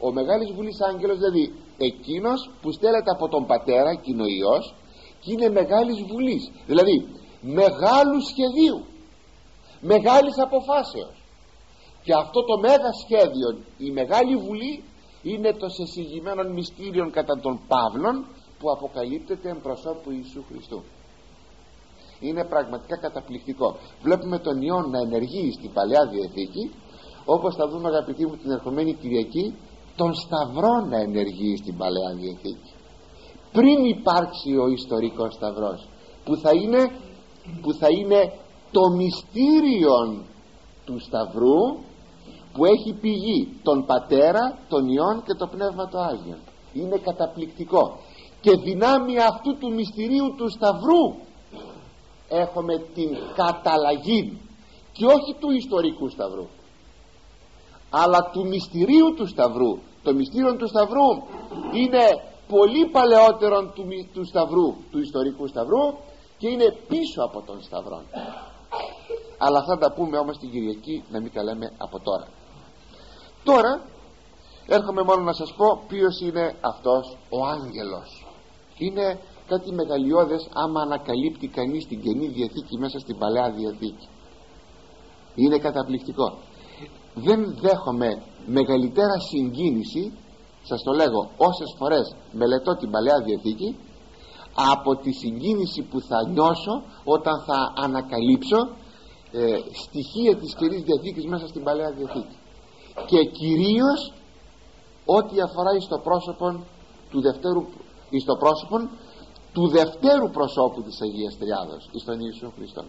ο Μεγάλης Βουλής άγγελος, δηλαδή εκείνος που στέλνεται από τον Πατέρα, εκείνο ο Υιός, και είναι Μεγάλης Βουλής, δηλαδή μεγάλου σχεδίου, μεγάλης αποφάσεως. Και αυτό το μέγα σχέδιο, η Μεγάλη Βουλή, είναι το σεσυγημένων μυστήριων κατά των Παύλων που αποκαλύπτεται εν προσώπου Ιησού Χριστού. Είναι πραγματικά καταπληκτικό. Βλέπουμε τον Υιόν να ενεργεί στην Παλαιά Διαθήκη, όπως θα δούμε, αγαπητοί μου, την ερχομένη Κυριακή, τον Σταυρό να ενεργεί στην Παλαιά Διαθήκη, πριν υπάρξει ο ιστορικός Σταυρός, που θα είναι το μυστήριο του Σταυρού, που έχει πηγή τον Πατέρα, τον Υιόν και το Πνεύμα το Άγιο. Είναι καταπληκτικό. Και δυνάμει αυτού του μυστηρίου του Σταυρού έχουμε την καταλλαγή, και όχι του ιστορικού Σταυρού, αλλά του μυστηρίου του Σταυρού. Το μυστήριο του Σταυρού είναι πολύ παλαιότερο του Σταυρού, του ιστορικού Σταυρού, και είναι πίσω από τον Σταυρό. Αλλά αυτά τα πούμε όμως την Κυριακή, να μην τα λέμε από τώρα. Τώρα έρχομαι μόνο να σας πω ποιος είναι αυτός ο άγγελος. Είναι κάτι μεγαλειώδες άμα ανακαλύπτει κανείς την Καινή Διαθήκη μέσα στην Παλαιά Διαθήκη. Είναι καταπληκτικό. Δεν δέχομαι μεγαλύτερα συγκίνηση, σας το λέγω όσες φορές μελετώ την Παλαιά Διαθήκη, από τη συγκίνηση που θα νιώσω όταν θα ανακαλύψω στοιχεία της Καινής Διαθήκης μέσα στην Παλαιά Διαθήκη, και κυρίως ό,τι αφορά εις το πρόσωπο του δευτέρου προσώπου της Αγίας Τριάδος, εις τον Ιησού Χριστό.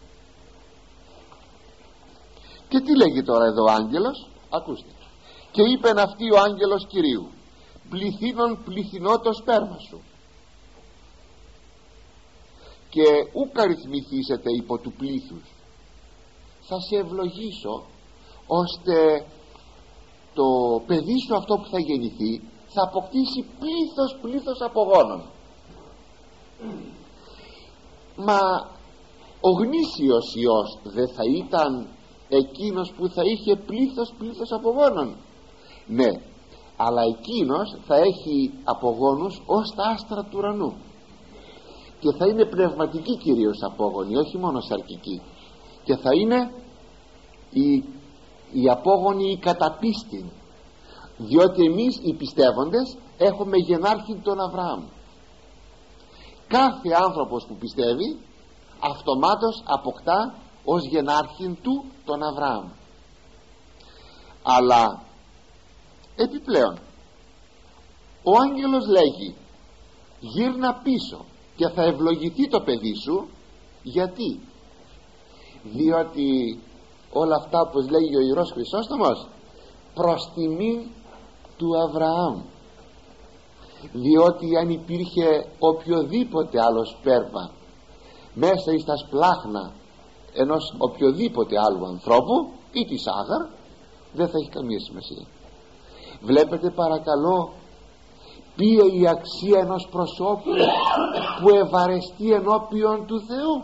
Και τι λέγει τώρα εδώ ο άγγελος? Ακούστε. Και είπεν αυτή ο άγγελος Κυρίου, πληθύνων πληθυνώ το σπέρμα σου, και ουκ αριθμηθήσετε υπό του πλήθους. Θα σε ευλογήσω ώστε το παιδί σου αυτό που θα γεννηθεί θα αποκτήσει πλήθος απογόνων. Μα ο γνήσιος Υιός δεν θα ήταν εκείνος που θα είχε πλήθος απογόνων? Ναι, αλλά εκείνος θα έχει απογόνους ως τα άστρα του ουρανού, και θα είναι πνευματική κυρίως απόγονοι, όχι μόνο σαρκική, και θα είναι οι απόγονοι οι καταπίστη, διότι εμείς οι πιστεύοντες έχουμε γενάρχη τον Αβραάμ. Κάθε άνθρωπος που πιστεύει αυτομάτως αποκτά ως γενάρχη του τον Αβραάμ. Αλλά επιπλέον ο άγγελος λέγει, γύρνα πίσω και θα ευλογηθεί το παιδί σου. Γιατί? Διότι όλα αυτά, όπως λέγει ο Ιερός Χρυσόστομος, προς τιμή του Αβραάμ. Διότι αν υπήρχε οποιοδήποτε άλλο σπέρμα μέσα εις τα σπλάχνα ενός οποιοδήποτε άλλου ανθρώπου ή της Άγαρ, δεν θα έχει καμία σημασία. Βλέπετε παρακαλώ ποια η αξία ενός προσώπου που ευαρεστεί ενώπιον του Θεού?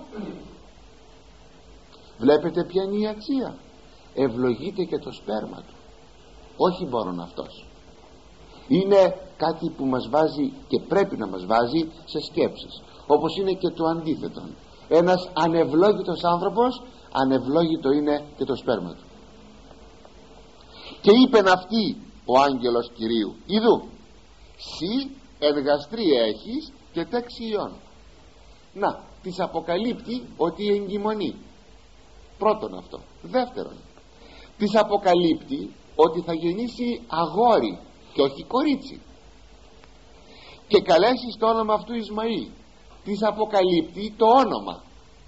Βλέπετε ποια είναι η αξία? Ευλογείται και το σπέρμα του, όχι μόνο αυτός. Είναι κάτι που μας βάζει και πρέπει να μας βάζει σε σκέψεις, όπως είναι και το αντίθετο. Ένας ανευλόγητος άνθρωπος, ανευλόγητο είναι και το σπέρμα του. Και είπεν αυτή ο άγγελος Κυρίου, είδου σι εργαστρία έχεις και τεξιών. Να, της αποκαλύπτει ότι εγκυμονεί. Πρώτον αυτό. Δεύτερον, της αποκαλύπτει ότι θα γεννήσει αγόρι και όχι κορίτσι, και καλέσει το όνομα αυτού Ισμαήλ. Της αποκαλύπτει το όνομα,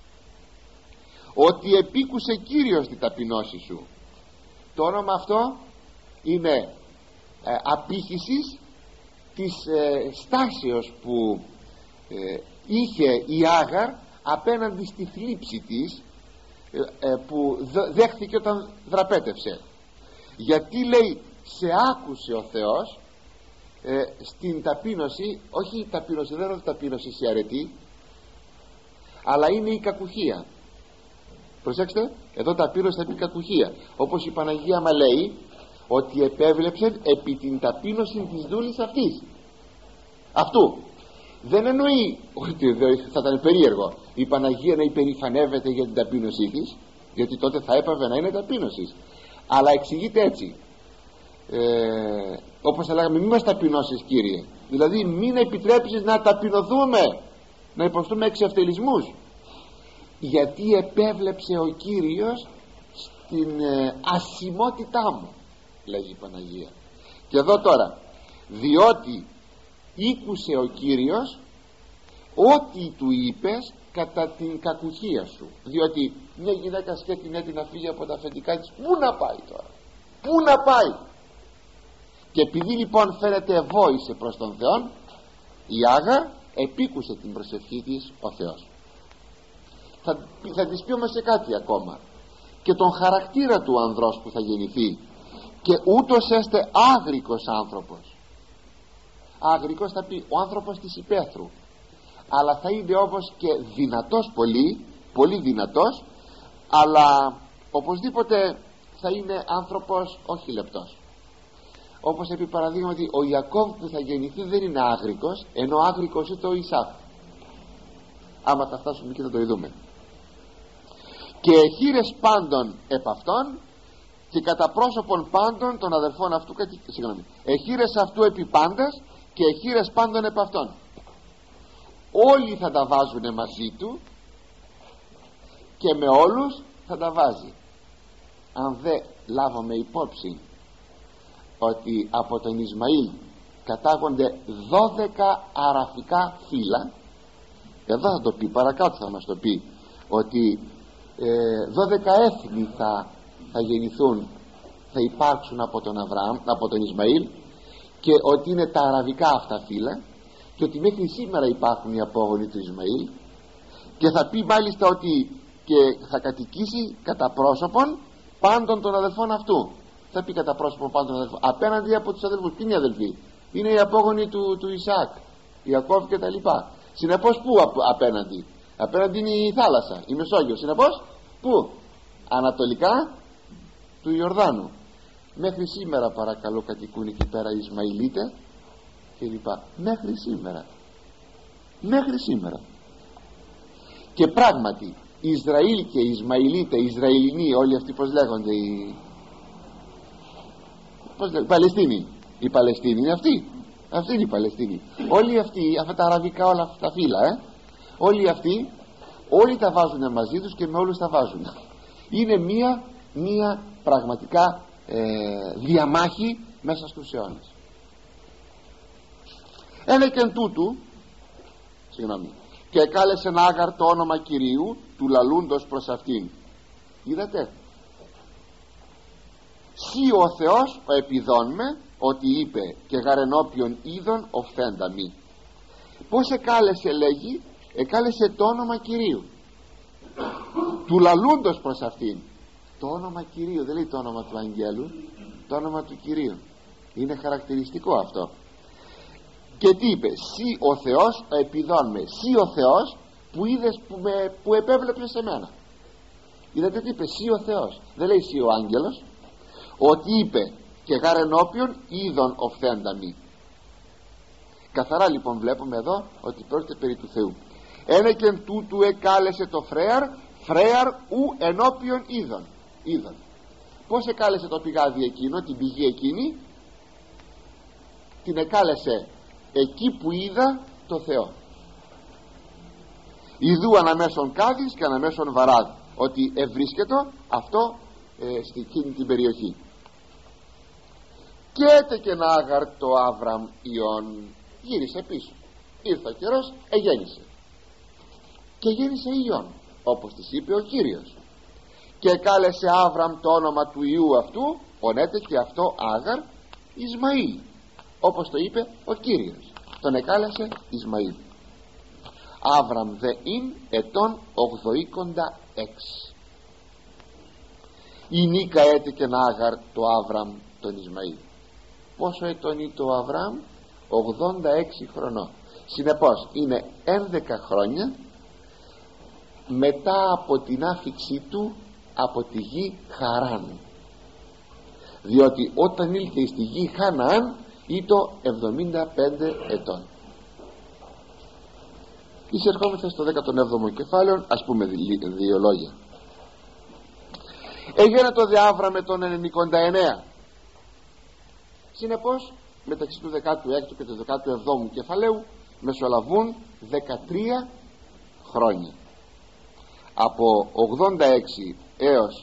ότι επίκουσε Κύριος την ταπεινώση σου. Το όνομα αυτό είναι απήχησης της στάσεως που είχε η Άγαρ απέναντι στη θλίψη της που δέχθηκε όταν δραπέτευσε. Γιατί λέει σε άκουσε ο Θεός στην ταπείνωση, όχι η ταπείνωση, δεν είναι ταπείνωση η αρετή, αλλά είναι η κακουχία. Προσέξτε, εδώ ταπείνωση θα πει κακουχία, όπως η Παναγία μα λέει ότι επέβλεψε επί την ταπείνωση της δούλης αυτού. Δεν εννοεί ότι θα ήταν περίεργο η Παναγία να υπερηφανεύεται για την ταπείνωσή της, γιατί τότε θα έπαβε να είναι ταπείνωση, αλλά εξηγείται έτσι, όπως θα λέγαμε, μη μας ταπεινώσεις, Κύριε, δηλαδή μην επιτρέψεις να ταπεινωθούμε, να υποστούμε εξευτελισμούς, γιατί επέβλεψε ο Κύριος στην ασημότητά μου, λέγει η Παναγία. Και εδώ τώρα, διότι ήκουσε ο Κύριος ό,τι του είπες κατά την κακουχία σου. Διότι μια γυναίκα σκέφτεται να φύγει από τα αφεντικά της, πού να πάει τώρα, πού να πάει? Και επειδή λοιπόν φαίνεται ευόησε προς τον Θεό, η Άγα επίκουσε την προσευχή της ο Θεός. Θα της πει όμως σε κάτι ακόμα, και τον χαρακτήρα του ανδρός που θα γεννηθεί, και ούτως έστε άγρικος άνθρωπος. Άγρικος θα πει ο άνθρωπος της υπαίθρου, αλλά θα είναι όμως και δυνατός, πολύ, πολύ δυνατός, αλλά οπωσδήποτε θα είναι άνθρωπος όχι λεπτός. Όπως επί παραδείγματι ο Ιακώβ που θα γεννηθεί δεν είναι άγρικος, ενώ άγρικος είναι το Ισάκ. Άμα θα φτάσουμε και θα το ειδούμε. Και εχείρες πάντων επ' αυτόν, και κατά πρόσωπον πάντων των αδελφών αυτού, εχείρες αυτού επί πάντας, και εχείρες πάντων επ' αυτόν. Όλοι θα τα βάζουν μαζί του, και με όλους θα τα βάζει. Αν δεν λάβουμε υπόψη ότι από τον Ισμαήλ κατάγονται 12 αραφικά φύλλα, εδώ θα το πει, παρακάτω θα μας το πει, ότι 12 έθνη θα γεννηθούν, θα υπάρξουν από τον Αβραάμ, από τον Ισμαήλ, και ότι είναι τα αραβικά αυτά φύλλα, και ότι μέχρι σήμερα υπάρχουν οι απόγονοι του Ισμαήλ, και θα πει μάλιστα ότι και θα κατοικήσει κατά πρόσωπον πάντων των αδελφών αυτού. Θα πει κατά πρόσωπον πάντων των αδελφών, απέναντι από τους αδελφούς. Τι είναι οι αδελφοί? Είναι οι απόγονοι του Ισaac, Ιακώβ και τα λοιπά. Συνεπώς πού απέναντι? Απέναντι είναι η θάλασσα, η Μεσόγειος. Συνεπώς πού? Ανατολικά του Ιορδάνου. Μέχρι σήμερα παρακαλώ κατοικούν εκεί πέρα οι Ισμαηλίτες και λοιπά. Μέχρι σήμερα. Μέχρι σήμερα. Και πράγματι Ισραήλ και Ισμαηλίτες, Ισραηλινοί, όλοι αυτοί πως λέγονται, οι Παλαιστίνοι. Η Παλαιστίνη είναι αυτή. Αυτή είναι η Παλαιστίνη. Όλοι αυτοί, αυτά τα αραβικά, όλα αυτά τα φύλλα, όλοι αυτοί, όλοι τα βάζουν μαζί τους και με όλους τα βάζουν. Είναι μία πραγματικά διαμάχη μέσα στους αιώνες. Ένα και εν τούτου, και κάλεσε Άγαρ το όνομα Κυρίου του λαλούντος προς αυτήν. Είδατε, σύ ο Θεός ο επιδών με, ότι είπε, και γαρενόπιον είδων οφθέντα μη. Πως εκάλεσε, λέγει, εκάλεσε το όνομα Κυρίου του λαλούντος προς αυτήν. Το όνομα Κυρίου δεν λέει το όνομα του Αγγέλου, το όνομα του Κυρίου. Είναι χαρακτηριστικό αυτό. Και τι είπε? Σύ ο Θεός επιδών με. Σύ ο Θεός που είδες, που επέβλεψε σε μένα. Είδατε τι είπε? Σύ ο Θεός. Δεν λέει σύ ο άγγελος. Ότι είπε, και γαρενόπιον είδων οφθέντα μη. Καθαρά λοιπόν βλέπουμε εδώ ότι πρόκειται περί του Θεού. Ένα και εν τούτου εκάλεσε το φρέαρ ου ενώπιον είδων. Πως εκάλεσε το πηγάδι εκείνο, την πηγή εκείνη? Την εκάλεσε εκεί που είδα το Θεό. Ιδού αναμέσων Κάδης και αναμέσων Βαράδ, ότι ευρίσκεται αυτό στη εκείνη την περιοχή. Και έτε και να Άγαρ το Άβραμ Ιών, γύρισε πίσω, ήρθε ο καιρός, γέννησε, και γέννησε Ιών, όπως της είπε ο Κύριος, και κάλεσε Άβραμ το όνομα του Ιού αυτού, ονέτε και αυτό Άγαρ Ισμαήλ, όπως το είπε ο Κύριος, τον εκάλεσε Ισμαήλ. Άβραμ δε ειν ετών 86. Η Νίκα έτε και να Άγαρ το Άβραμ τον Ισμαήλ. Πόσο ετών είναι το Αβραάμ? 86 χρονών. Συνεπώς είναι 11 χρόνια μετά από την άφηξή του από τη γη Χαράν. διότι όταν ήλθε στη γη Χαναάν ήτο 75 ετών. Εισερχόμεθα στο 17ο κεφάλαιο, ας πούμε δύο λόγια. Έγινε το διάβραμε τον 99. Συνεπώς μεταξύ του 16ου και του 17ου κεφαλαίου μεσολαβούν 13 χρόνια. Από 86 έως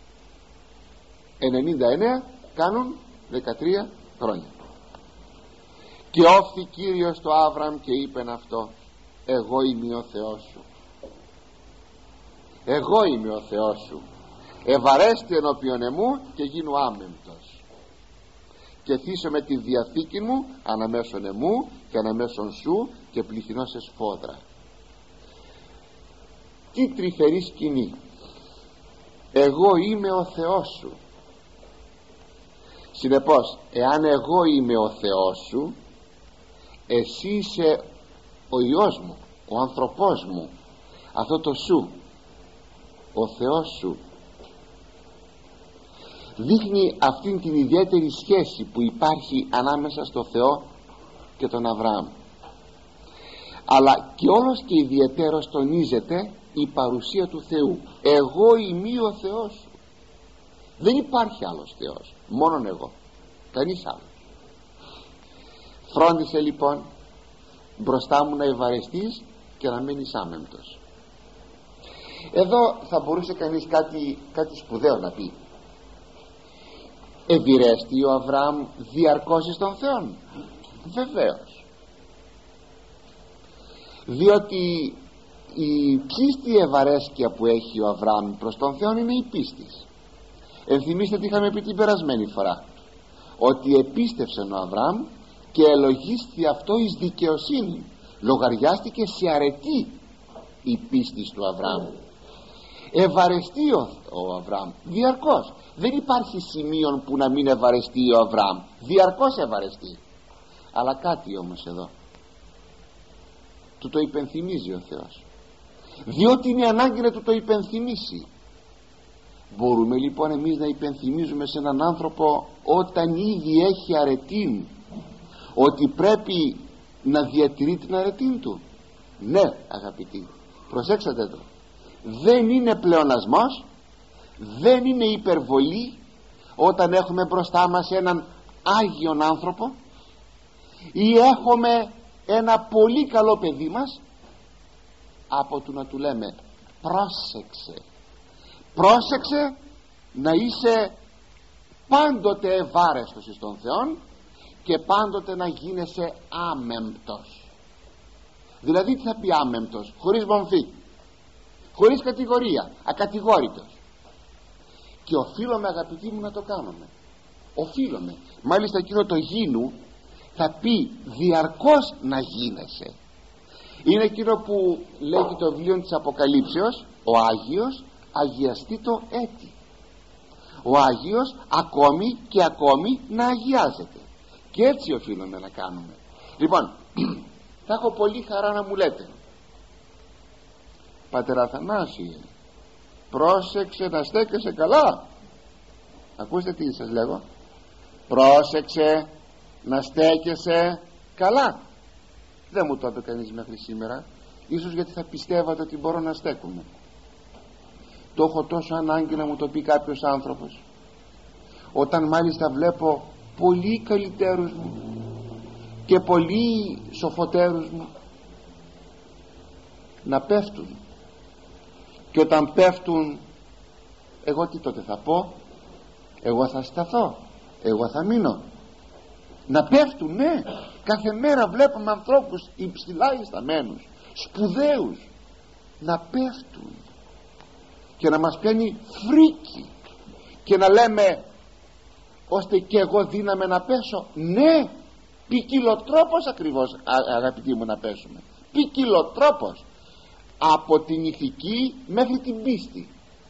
99 κάνουν 13 χρόνια. Και όφθη Κύριος το Άβραμ και είπεν αυτό: εγώ είμαι ο Θεός σου, εγώ είμαι ο Θεός σου, ευαρέστη ενώπιον εμού και γίνου άμεμπτος, και θύσω με τη διαθήκη μου αναμέσων εμού και αναμέσων σου και πληθυνώσαι σφόδρα. Τι τρυφερή σκηνή! Εγώ είμαι ο Θεός σου. Συνεπώς, εάν εγώ είμαι ο Θεός σου, εσύ είσαι ο Υιός μου, ο άνθρωπός μου. Αυτό το σου, ο Θεός σου, δείχνει αυτήν την ιδιαίτερη σχέση που υπάρχει ανάμεσα στο Θεό και τον Αβραάμ. Αλλά και όλος και ιδιαιτέρως τονίζεται η παρουσία του Θεού. Εγώ είμαι ο Θεός σου. Δεν υπάρχει άλλος Θεός, μόνον εγώ, κανείς άλλος. Φρόντισε λοιπόν μπροστά μου να ευαρεστείς και να μένεις άμεμπτος. Εδώ θα μπορούσε κανείς κάτι σπουδαίο να πει. Ευηρέστη ο Αβραάμ διαρκώς εις τον Θεόν? Βεβαίως, διότι η πίστη ευαρέσκεια που έχει ο Αβραάμ προς τον Θεόν είναι η πίστης. Ενθυμίστε τι είχαμε πει την περασμένη φορά, ότι επίστευσε ο Αβραάμ και ελογίστη αυτό εις δικαιοσύνη, λογαριάστηκε σε αρετή η πίστη του Αβραάμ. Ευαρεστεί ο Αβραάμ διαρκώς. Δεν υπάρχει σημείο που να μην ευαρεστεί ο Αβραάμ, διαρκώς ευαρεστεί. Αλλά κάτι όμως εδώ του το υπενθυμίζει ο Θεός, διότι είναι ανάγκη να του το υπενθυμίσει. Μπορούμε λοιπόν εμείς να υπενθυμίζουμε σε έναν άνθρωπο όταν ήδη έχει αρετήν ότι πρέπει να διατηρεί την αρετήν του? Ναι, αγαπητοί, προσέξατε το, δεν είναι πλεονασμός, δεν είναι υπερβολή όταν έχουμε μπροστά μας έναν Άγιον άνθρωπο ή έχουμε ένα πολύ καλό παιδί μας, από του να του λέμε πρόσεξε να είσαι πάντοτε ευάρεστος εις τον Θεόν και πάντοτε να γίνεσαι άμεμπτος. Δηλαδή τι θα πει άμεμπτος? Χωρίς μομφή, χωρίς κατηγορία, ακατηγόρητος. Και οφείλουμε, αγαπητοί μου, να το κάνουμε. Οφείλουμε. Μάλιστα εκείνο το γίνου θα πει διαρκώς να γίνεσαι. Είναι εκείνο που λέγει το βιβλίο της Αποκαλύψεως, ο Άγιος αγιαστεί το έτη. Ο Άγιος ακόμη και ακόμη να αγιάζεται. Και έτσι οφείλουμε να κάνουμε. Λοιπόν, θα έχω πολύ χαρά να μου λέτε: Πατέρα Αθανάσιε, πρόσεξε να στέκεσαι καλά. Ακούστε τι σας λέγω: πρόσεξε να στέκεσαι καλά. Δεν μου το είπε κανείς μέχρι σήμερα, ίσως γιατί θα πιστεύατε ότι μπορώ να στέκομαι. Το έχω τόσο ανάγκη να μου το πει κάποιος άνθρωπος, όταν μάλιστα βλέπω πολύ καλύτερους μου και πολύ σοφοτέρους μου να πέφτουν. Και όταν πέφτουν, εγώ τι τότε θα πω? Εγώ θα σταθώ, εγώ θα μείνω? Να πέφτουν, ναι. Κάθε μέρα βλέπουμε ανθρώπους υψηλά ισταμένους, σπουδαίους, να πέφτουν και να μας πιάνει φρίκι και να λέμε ώστε και εγώ δύναμαι να πέσω. Ναι, ποικιλοτρόπος ακριβώς, αγαπητοί μου, να πέσουμε. Ποικιλοτρόπος, από την ηθική μέχρι την πίστη.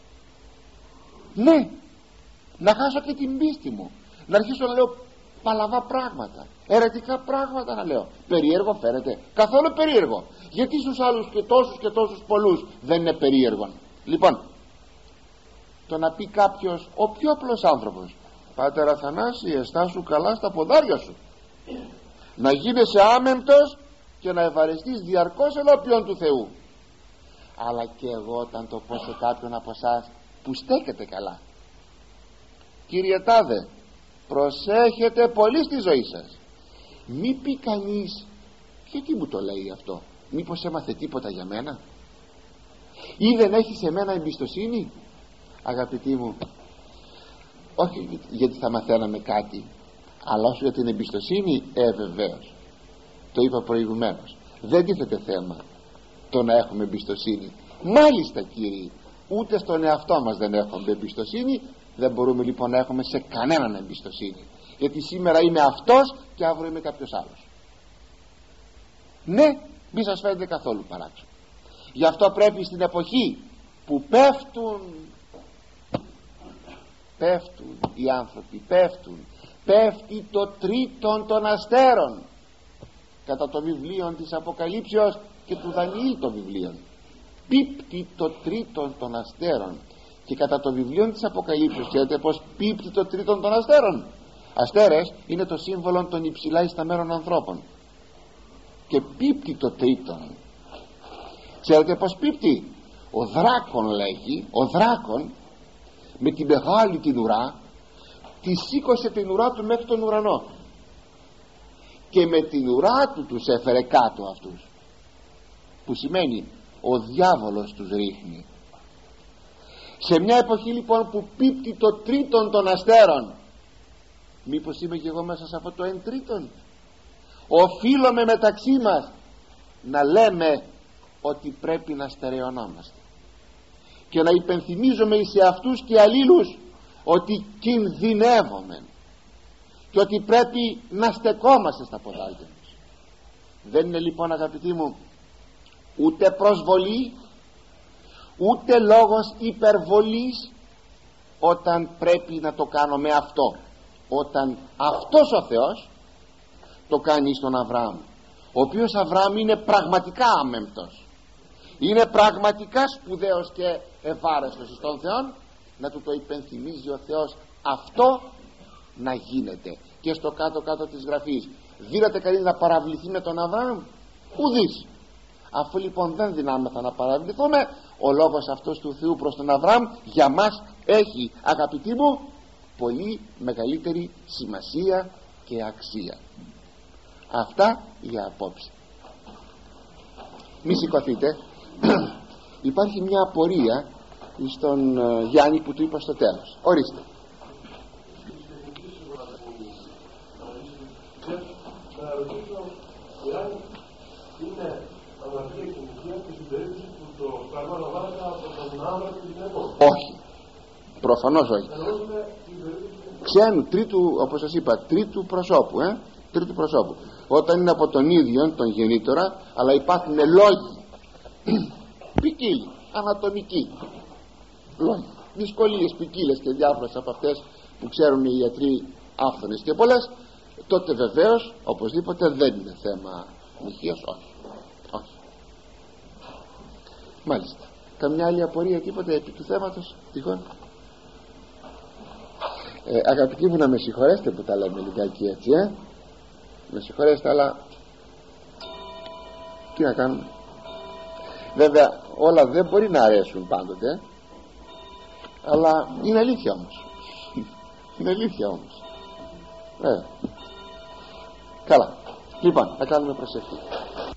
Ναι, να χάσω και την πίστη μου, να αρχίσω να λέω παλαβά πράγματα, αιρετικά πράγματα να λέω. Περίεργο φαίνεται? Καθόλου περίεργο. Γιατί στους άλλους και τόσους πολλούς δεν είναι περίεργο? Λοιπόν, το να πει κάποιος, ο πιο απλός άνθρωπος, Πάτερ Αθανάσιε, στάσου καλά στα ποδάρια σου, να γίνεσαι άμεμπτος και να ευαρεστείς διαρκώς ενώπιον του Θεού. Αλλά και εγώ όταν το πω σε κάποιον από εσάς που στέκεται καλά, κύριε τάδε, προσέχετε πολύ στη ζωή σας, μη πει κανείς γιατί μου το λέει αυτό, μήπως έμαθε τίποτα για μένα ή δεν έχει σε μένα εμπιστοσύνη. Αγαπητοί μου, όχι γιατί θα μαθαίναμε κάτι, αλλά όσο για την εμπιστοσύνη, βεβαίως, το είπα προηγουμένως, δεν τίθεται θέμα το να έχουμε εμπιστοσύνη. Μάλιστα κύριοι, ούτε στον εαυτό μας δεν έχουμε εμπιστοσύνη, δεν μπορούμε λοιπόν να έχουμε σε κανέναν εμπιστοσύνη, γιατί σήμερα είμαι αυτός και αύριο είμαι κάποιος άλλος. Ναι, μη σας φαίνεται καθόλου παράξενο. Γι' αυτό πρέπει στην εποχή που πέφτουν οι άνθρωποι, πέφτει το τρίτον των αστέρων, κατά το βιβλίο της Αποκαλύψεως και του Δανιήλ των βιβλίων, πίπτει το τρίτον των αστέρων. Και κατά το βιβλίο της Αποκαλύψεως, ξέρετε πως πίπτει το τρίτον των αστέρων? Αστέρες είναι το σύμβολο των υψηλά ισταμένων ανθρώπων, και πίπτει το τρίτον. Ξέρετε πως πίπτει? Ο δράκον λέγει, ο δράκον με τη μεγάλη την ουρά τη σήκωσε την ουρά του μέχρι τον ουρανό και με την ουρά του τους έφερε κάτω αυτούς, που σημαίνει ο διάβολος τους ρίχνει. Σε μια εποχή λοιπόν που πίπτει το τρίτον των αστέρων, μήπως είμαι και εγώ μέσα σε αυτό το εν τρίτον? Οφείλουμε μεταξύ μας να λέμε ότι πρέπει να στερεωνόμαστε και να υπενθυμίζουμε σε αυτούς και αλλήλους ότι κινδυνεύουμε και ότι πρέπει να στεκόμαστε στα ποδάρια μας. Δεν είναι λοιπόν, αγαπητοί μου, ούτε προσβολή ούτε λόγος υπερβολής όταν πρέπει να το κάνουμε αυτό, όταν αυτός ο Θεός το κάνει στον Αβραάμ, ο οποίος Αβραάμ είναι πραγματικά άμεμπτος, είναι πραγματικά σπουδαίος και ευάρεστος στον Θεό, να του το υπενθυμίζει ο Θεός αυτό να γίνεται. Και στο κάτω της γραφής, δύναται κανείς να παραβληθεί με τον Αβραάμ? Ουδής. Αφού λοιπόν δεν δυνάμεθα να παραβληθούμε, ο λόγος αυτός του Θεού προς τον Αβραάμ για μας έχει, αγαπητοί μου, πολύ μεγαλύτερη σημασία και αξία. Αυτά για απόψε. Μη σηκωθείτε. Υπάρχει μια απορία στον Γιάννη που του είπα στο τέλος. Ορίστε. Να ρωτήσω εάν είναι αναπηρία κοινωνία και στην περίπτωση που το πράγμα λαμβάνεται από τον άντρα και την γυναίκα. Όχι. Προφανώς όχι. Ξένου, τρίτου, όπως σας είπα, τρίτου προσώπου. Τρίτου προσώπου. Όταν είναι από τον ίδιο, τον γεννήτορα, αλλά υπάρχουν λόγοι ποικίλοι, ανατομικοί λόγοι, δυσκολίες ποικίλες και διάφορες από αυτές που ξέρουν οι ιατροί άφθονες και πολλές, τότε βεβαίως οπωσδήποτε δεν είναι θέμα ηχείας. Όχι. Μάλιστα. Καμιά άλλη απορία, τίποτε επί του θέματος τυχόν? Αγαπητοί μου, να με συγχωρέσετε που τα λέμε λιγάκι έτσι, με συγχωρέσετε, αλλά τι να κάνουμε. Βέβαια όλα δεν μπορεί να αρέσουν πάντοτε, αλλά είναι αλήθεια όμως. Είναι αλήθεια όμως. Καλά. Λοιπόν, θα κάνουμε προσευχή.